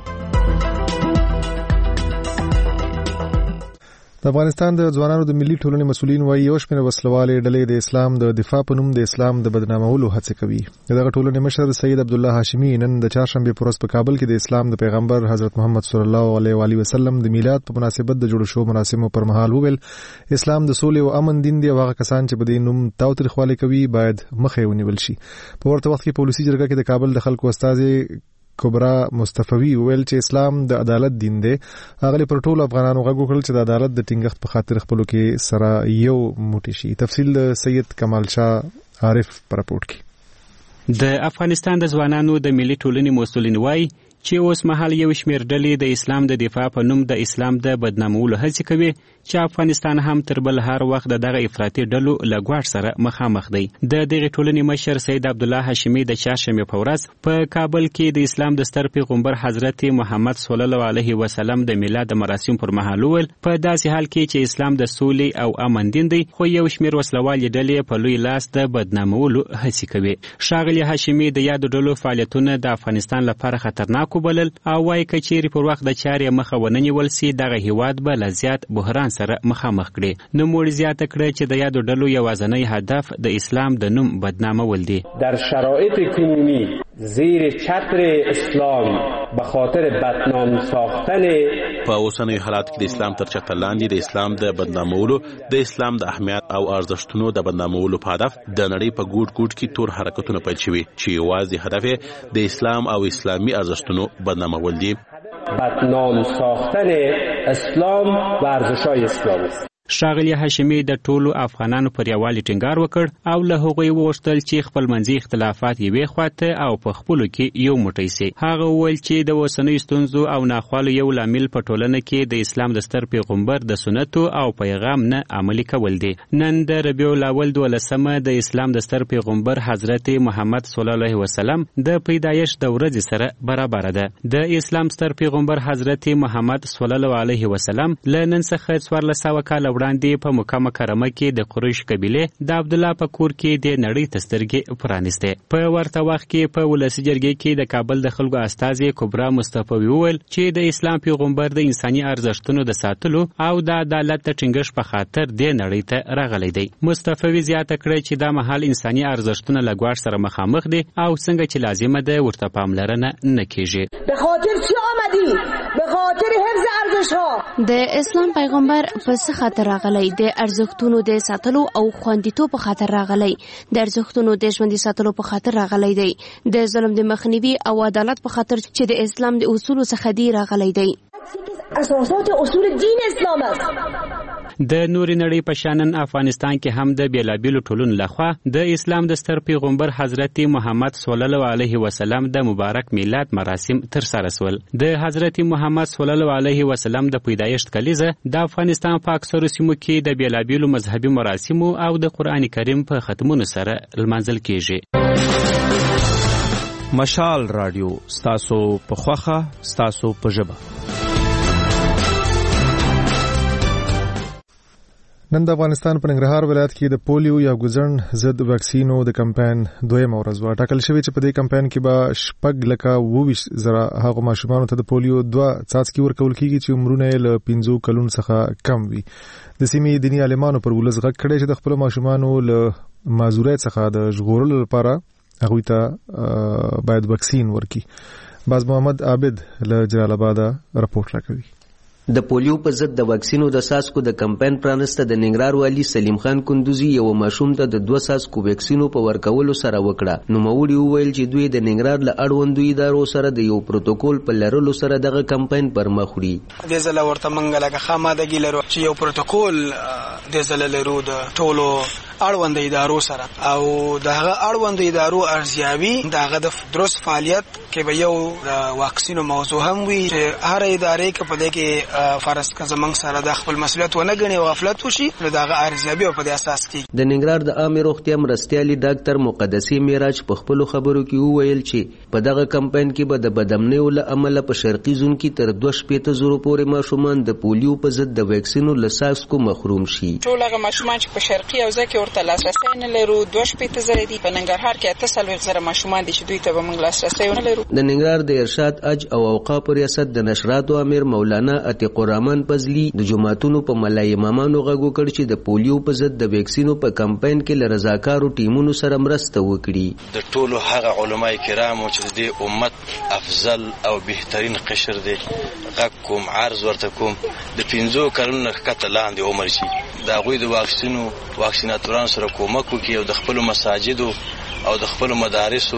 د افغانستان د ځوانانو د ملي ټولنې مسؤلین وايي یو شمېر وسلوالې ډلې د اسلام د دفاع په نوم د اسلام د بدنامولو هڅې کوي. دغه ټولنې مشر سید عبدالله هاشمي نن د چهارشنبې په ورځ په کابل کې د اسلام د پیغمبر حضرت محمد صلی الله علیه و آله وسلم د میلاد په مناسبت د جوړ شو مراسمو پر مهال وویل اسلام د سولې او امن دین دی او هغه کسان چې په دې نوم تاوتریخوالی کوي باید مخه ونیول شي. په ورته وخت کې پولیسي جرګه کې د کابل د خلکو استازي کبرا مصطفی ویل چې اسلام د عدالت دین دی. هغه پر ټولو افغانانو غږ وکړ چې د عدالت د ټینګښت په خاطر خپلو کې سره یو موټی شي. تفصیل د سید کمال شاه عارف پر راپورټ کې. د افغانستان د ځوانانو د ملي ټولنې مسؤلین وایي چې اوس مهال یو شمېر ډلې د اسلام د دفاع په نوم د اسلام د بدنامولو هڅې کوي چې افغانستان هم تر بل هر وخت دغه افراطي ډلو له ګواښ سره مخامخ دی. د دغې ټولنې مشر سید عبدالله هاشمي د چهارشنبې په ورځ په کابل کې د اسلام د ستر پیغمبر حضرت محمد صلی الله علیه وسلم د میلاد د مراسم پر مهال وویل په داسې حال کې چې اسلام د سولې او امن دین دی، خو یو شمېر وسلوالې ډلې په لوی لاس د بدنامولو هڅې کوي. ښاغلي هاشمي د یادو ډلو فعالیتونه د افغانستان لپاره خطرناک وبلل او وایي که چیرې پر وخت د چارې مخه ونه نیول سي دغه هیواد به له زیات بحران سره مخامخ کړي. نوموړي زیاته کړه چې د یادو ډلو یوازینی هدف د اسلام د نوم بدنامول دي. در شرایط کنونی زیر چتر اسلام به خاطر بدنام ساختن په اوسنیو حالات کې د اسلام تر چتر لاندې د اسلام د بدنامولو، د اسلام د اهمیت او ارزښتونو د بدنامولو په هدف د نړۍ په ګوټ ګوټ کې تور حرکتونه پیل شوي چې یوازې هدف د اسلام او اسلامي ارزښتونو بدنامول دي. بدنام ساختن اسلام و ارزش‌های اسلام است. ښاغلي هاشمي د ټولو افغانانو پر یووالي ټینګار وکړ او له هغوی وغوښتل چې خپلمنځي اختلافات یوې خواته او په خپلو کې یو موټی سي. هغه وویل چې د اوسنیو ستونزو او ناخوالو یو لامل په ټولنه کې د اسلام د ستر پیغمبر د سنتو او پیغام نه عملي کول دي. نن د ربیع الاول دولسمه د اسلام د ستر پیغمبر حضرت محمد صلی الله علیه وسلم د پیدایش د ورځې سره برابر ده. د اسلام ستر پیغمبر حضرت محمد صلی الله علیه وسلم له نن څخه څوارلس سوه کاله وړاندې په مکه مکرمه کې د قریش قبیلې د عبدالله په کور کې د نړۍ ته سترګې پرانیستې. په ورته وخت کې په ولسي جرګې کې د کابل د خلکو استازي کبرا مصطفی وویل چې د اسلام پیغمبر د انساني ارزښتونو د ساتلو او د عدالت د ټینګښت په خاطر د نړۍ ته راغلی دی. مصطفی زیاته کړه چې دا مهال انساني ارزښتونه له ګواښ سره مخامخ دي او څنګه چې لازمه ده ورته پاملرنه نه کیږي. به خاطر چی آمدی؟ به خاطر حفظ ارزش‌ها. د اسلام پیغمبر په څه خاطر راغلی؟ د ارزښتونو د ساتلو او خوندیتوب په خاطر راغلی، د ارزښتونو د ژوندي ساتلو په خاطر راغلی دی، د ظلم د مخنیوي او عدالت په خاطر چې د اسلام د اصولو څخه دی راغلی دی. اساسات اصول دین اسلام است. د نوري نړۍ په شانن افغانستان کې هم د بیلابیلو ټولنو لخوا د اسلام د ستر پیغمبر حضرت محمد صلی الله علیه وسلم د مبارک میلاد مراسم تر سره سول. د حضرت محمد صلی الله علیه وسلم د پیدایښت کلیزه د افغانستان په اکثرو سیمو کې د بیلابیلو مذهبي مراسمو او د قرآن کریم په ختمونو سره لمانځل کیږي. مشال رادیو ستاسو په خوخه ستاسو په ژبه. نن د افغانستان په ننګرهار ولایت کې د پولیو یا ګوزڼ ضد واکسینو د کمپاین دویمه ورځ وه. ټاکل شوې چې په دې کمپاین کې به شپږ لکه اووه ویشت زره هغو ماشومانو ته د پولیو دوه څاڅکي ورکول کېږي چې عمرونه یې له پنځو کلونو څخه کم وي. د سیمې دیني عالمانو پر ولس غږ کړی چې د خپلو ماشومانو له معذوریت څخه د ژغورلو لپاره هغوی ته باید واکسین ورکړي. باز محمد عابد له جلال آباده راپورټ راکوي. د پولیو په ضد د واکسینو د ساسکو د کمپاین پرانسته د ننګرهار والي سلیم خان کندوزي یو ماشوم ته د دوه ساسکو واکسینو په ورکولو سره وکړه. نوموړي وویل چې دوی د ننګرهار له اړوندو ادارو سره د یو پروتوکول په لرلو سره دغه کمپاین پر مخ وړي. د زله ورته منګه لکه خامادګي لرو چې یو پروتوکول د زله لرو د ټولو اړوند ادارو سره او دغه اړوند ادارو ارزیابي دغه د درست فعالیت کې به یو واکسینو موضوع هم وي چې هر ادارې کې په دې کې فرض که زمنګ سره د خپل مسؤلیت ونه ګڼي او غفلت وشي نو دغه ارزیابي په دې اساس کې. د ننګرهار د عامه روغتیا مرستیالي ډاکټر مقدسي معراج په خپل خبرو کې وویل چې په دغه کمپاین کې به د بدامنیو له امله په شرقي زون کې تر دوه شپېته زره پورې ماشومان د پولیو په ضد د واکسینو له ساسکو محروم شي. ټول هغه ماشومان چې په شرقي حوزه کې ورته لاسرسی نه لرو دوه شپېته زره دي. په ننګرهار کې اته څلوېښت زره ماشومان دي چې دوی ته به موږ لاسرسی نه لرو. د ننګرهار د ارشاد اج او اوقاف ریاست د نشراتو امیر مولانا عتیق الرحمن پزلی د جماعتونو په ملای امامانو غږ وکړ چې د پولیو په ضد د واکسینو په کمپاین کې له رضاکارو ټیمونو سره مرسته وکړي. د ټولو هغه علماي کرامو چې د امت افضل او بهترین قشر دی غږ کوم عرض ورته کوم د پنځو کلونو ښکته لاندې عمر شي د هغوی د واکسینو واکسیناتورانو سره کومک وکړي او د خپلو مساجدو او د خپلو مدارسو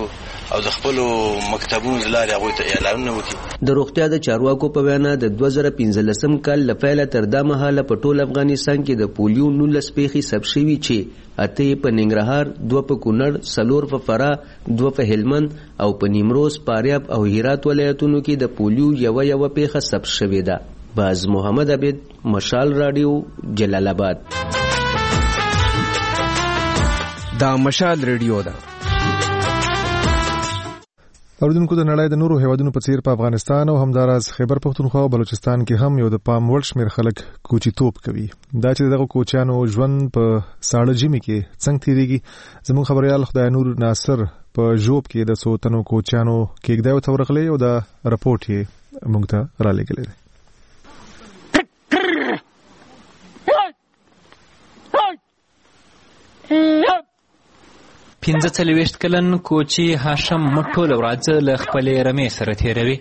او د خپل مکتبونو لارې هغه ته اعلانونه وکړي. د روغتیا د چارواکو په وینا د دوه زره پنځلسم کال لپاره تر دا مهاله په ټول افغانستان کې د پولیو نولس پیښې ثبت شوي چې اته په ننګرهار، دوه په کونړ، څلور په فراه، دوه په هلمند او په نیمروز، فاریاب او هرات ولایتونو کې د پولیو یو یو پیښه ثبت شوې ده. باز محمد عبید، مشال رادیو، جلال آباد. دا مشال رادیو ده. اوریدونکو د نړۍ د نورو هیوادونو په څیر په افغانستان او همداراز خیبر پختونخوا او بلوچستان کې هم یو د پام وړ شمېر خلک کوچیتوب کوي. دا چې دغه کوچیانو ژوند په ساړه ژمي کې څنګه تیریږي، زموږ خبريال خدای نور ناصر په ژوب کې د څو تنو کوچیانو کېږدی ته ورغلی او دا رپورټ یې موږ ته رالېږلی دی. پنځه څلوېښت کلن کوچي هاشم ټوله ورځ له خپلې رمې سره تېروي.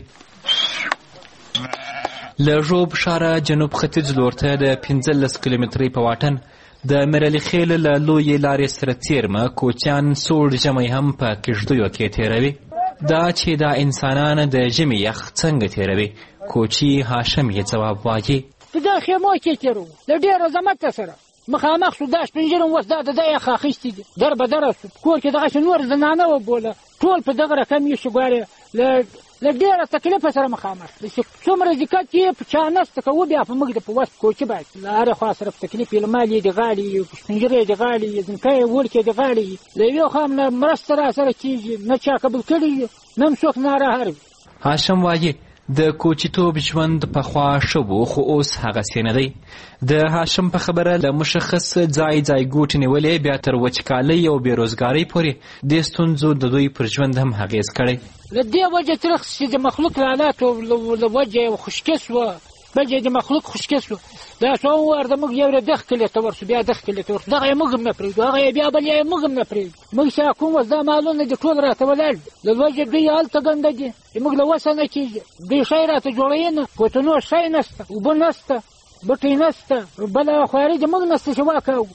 له ژوب ښاره جنوب ختیځ لور ته د پنځلس کیلومترۍ په واټن د میرعلي خیل له لویې لارې سره تېرمه کوچیان سوړ ژمی هم په کښتیو کې تېروي. دا چې دا انسانان د ژمي یخ څنګه تېروي، کوچي هاشم یې ځواب وایي. په دا خیمو کې تېرو له ډېر عظمته سره مخامخ شو، دا شپین ژیړم اوس دا د ده یخ اخیستي دي، در به دره شو. کور کې دغسې نور زنانه وبوله، ټول په دغه رقم یې شو. ګوارې له ډېره تکلیفه سره مخامخ چې څومره دقت یې په چا نسته کوو، بیا په موږ د په وس کوچي باید له هرې خوا سره په تکلیف یې له مال یې د غاړې، شپین ژیړی یې د غاړې، ځمکه یې وړکې د غاړې، له یوې خوا نه مرسته را سره کېږي، نه چا قبول کړي، نه هم څوک ناراحر وي. هاشم وایي د کوچیتوب ژوند پخوا ښه و، خو اوس هغسې نه دی. د هاشم په خبره له مشخص ځای ځای ګوټې نیولې بیا تر وچکالۍ او بېروزګارۍ پورې د ستونزو د دوی پر ژوند هم اغېز کړی. له دې وجه ترخ چې د مخلوق له حالاتو له وجه یې خشکې سوه، بل ځای د مخلوق خشکې سوه. دا څو وار د موږ یو دغ کلي ته ورسو، بیا دغ کلي ته ورسو، دغه یې موږ هم نه پرېږدو، هغه یې بیا بل یې موږ هم نه پرېږدو. موږ چې کوم وس دا مالونه دي ټول راته ولاړ دي، له وجه دوی هلته ګنده دي، موږ له وسه نه کېږي. دوی شی راته جوړوي نه، کوتنو شی نسته، اوبه نسته، بټۍ نسته، بله خواري د موږ نسته چې واکاو.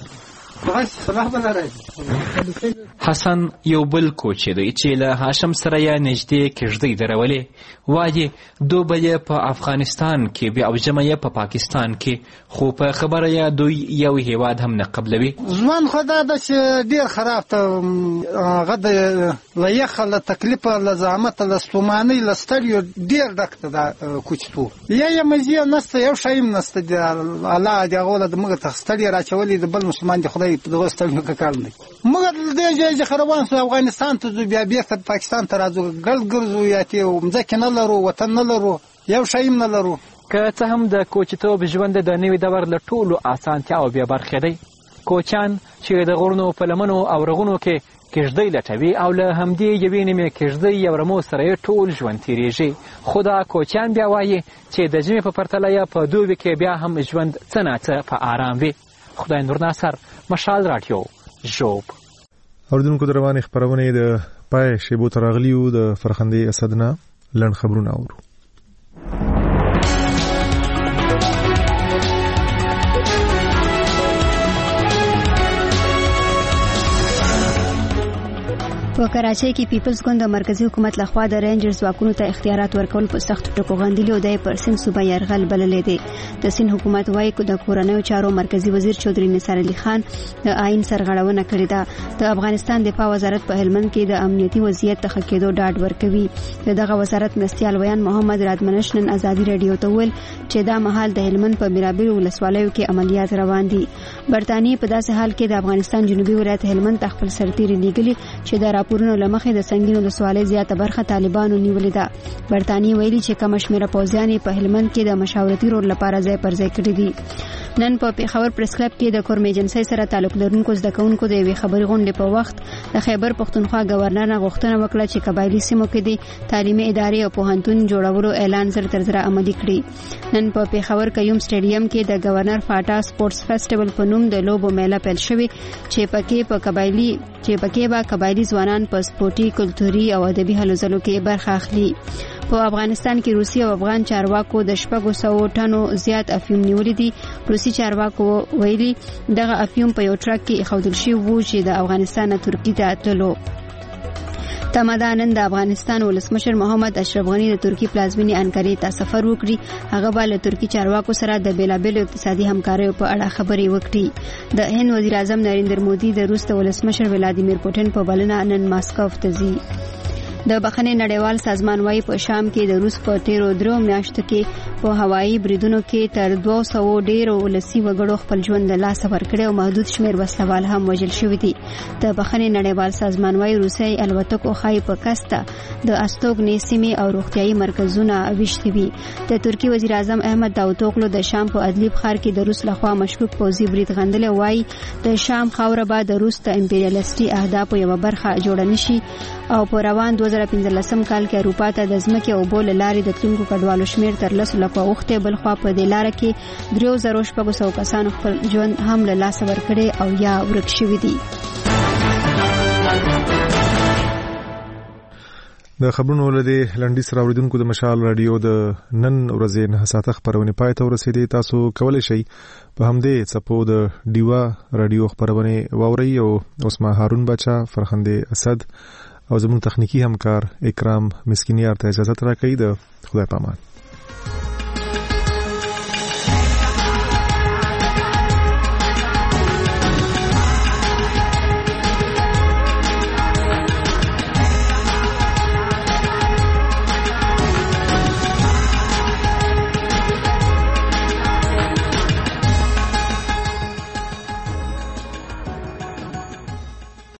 حسن یو بل کوچی دی چې له هاشم سره یې نږدې کښتۍ درولې. وایي دوبه یې په افغانستان کې بیا او ژمی یې په پاکستان کې، خو په خبره یې دوی یو هیواد هم نه قبلوي. ژوند خو دا ده چې ډېر خراب ته هغه د له یخه له تکلیفه له زحمته له ستومانۍ له ستړیو ډېر ډک ته دا کوچیتوب. یا یې مزې نسته، یو شی هم نسته، الله دې هغه له موږ ته ستړی راچولي، د بل مسلمان دې خدای په دغه ستړیو کې کار نه کوي. موږ له دې ځایه څخه روان سو افغانستان ته ځو، بیا بېرته پاکستان ته راځو، ګرد ګرځو، یا تې مځکې نه لرو، وطن نه لرو، یو شی هم نه لرو. که څه هم د کوچیتوب ژوند د نوي دور له ټولو اسانتیاو بیا برخې دی. کوچیان چې د غرونو په لمنو او رغونو کې کښتۍ لټوي او له همدې یوې نیمې کښتۍ یا رمو سره یې ټول ژوند تېرېږي. خو دا کوچیان بیا وایي چې د ژمي په پرتله یې په دوبي کې بیا هم ژوند څه ناڅه په آرام وي. خدای نور ناصر، مشال راډیو، ژوب. اوریدونکو د روانې خپرونې د پای شیبو ته راغلیو. د فرخندې اسدنه لنډ خبرونه اورو. په کراچۍ کې پیپلز ګوند د مرکزی حکومت لخوا د رینجرز ځواکونو ته اختیارات ورکول په سختو ټکو غندلي او د پر سند صوبه یرغل بللی دی. د سند حکومت وايي د کورنیو چارو مرکزی وزیر چودري نثار علي خان د آئین سرغړونه کړې ده. د افغانستان دفاع وزارت په هلمند کې د امنیتي وضعیت ته ښه کېدو ډاډ ورکوي. دغه وزارت مرستیال ویان محمد رادمنش نن ازادي رادیو ته ویل چې دا مهال د هلمند په بیلابیلو ولسوالیو کې عملیات روان دي. برتانیې په داسې حال کې د افغانستان جنوبي ولایت هلمند ته خپل سرتیري لیږلي چې د راپورونو له مخې د سنگینو ولسوالۍ زیاته برخه طالبانو نیولې ده. برتانیې ویلي چې کم شمېره پوځیان په هلمند کې د مشاورتي رول لپاره ځای پر ځای کړي دي. نن په پیښور پریس کلب کې د کورم ایجنسۍ سره تعلق لرونکو زده کوونکو د یوې خبري غونډې په وخت د خیبر پښتونخوا گورنر نه غوښتنه وکړه چې قبایلی سیمو کې د تعلیمي ادارې او پوهنتون جوړولو اعلان زر تر زر عملي کړي. نن په پیښور کيوم سټیډیم کې د گورنر فاټا سپورتس فیسټیوال په نوم د لوبو میله پیل شوې چې پکې په قبایلی چې پکې به قبایلی ځوانان په سپورتي، کلتوري او ادبي هلو ځلو کې برخه اخلي. په افغانستان کې روسي او افغان چارواکو د شپږو سوو ټنو زیات افیوم نیولې دي. روسي چارواکو ویلي دغه افیوم په یو ټرک کې ایښودل شوی و چې د افغانستان نه ترکیې ته تللو. تمدا نن د افغانستان ولسمشر محمد اشرف غنی د ترکی پلازمینې انکارې ته سفر وکړي. هغه به له ترکی چارواکو سره د بیلابیلو اقتصادي همکاریو په اړه خبرې وکړي. د هند وزیر اعظم نریندر مودي د روس د ولسمشر ولادیمیر پوتین په بلنه نن ماسکو ته ځي. د بخښنې نړیوال سازمان وايي په شام کې د روس په تیرو درو میاشتو کې په هوایي بریدونو کې تر دوه سوه ډېرو ولسي وګړو خپل ژوند له لاسه ورکړی او محدود شمېر وسلوال هم وژل شوي دي. د بخښنې نړیوال سازمان وايي روسي الوتکو ښایي په کسته د استوګنې سیمې او روغتیایي مرکزونه ویشتي وي. د ترکي وزیر اعظم احمد داوتوغلو د شام په ادلیب ښار کې د روس لخوا مشکوک پوځي برید غندلی وایي د شام خاوره به د روس د امپریالیستي اهدافو یوه برخه جوړه نشي او په روان دوه زره پنځلسم کال کې اروپا ته د ځمکې او اوبو له لارې د تلونکو کډوالو شمېر تر لسو لکو اوښتی. بلخوا په دې لاره کې دریو زرو شپږو سوو کسانو خپل ژوند هم له لاسه ورکړی او یا ورک شوي دي. د خبرونو لدې لنډیس راوړدونکو د مشال رادیو د نن ورځې نه ساعته خبرونه پای ته ورسېدې. تاسو کولی شئ په همدې څپو د ډیوا رادیو خبرونه واورئ او اوس ما هارون بچا فرخنده اسد او زموږ تخنیکی همکار اکرام مسکینیار ته اجازه راکړئ. د خدای پامان.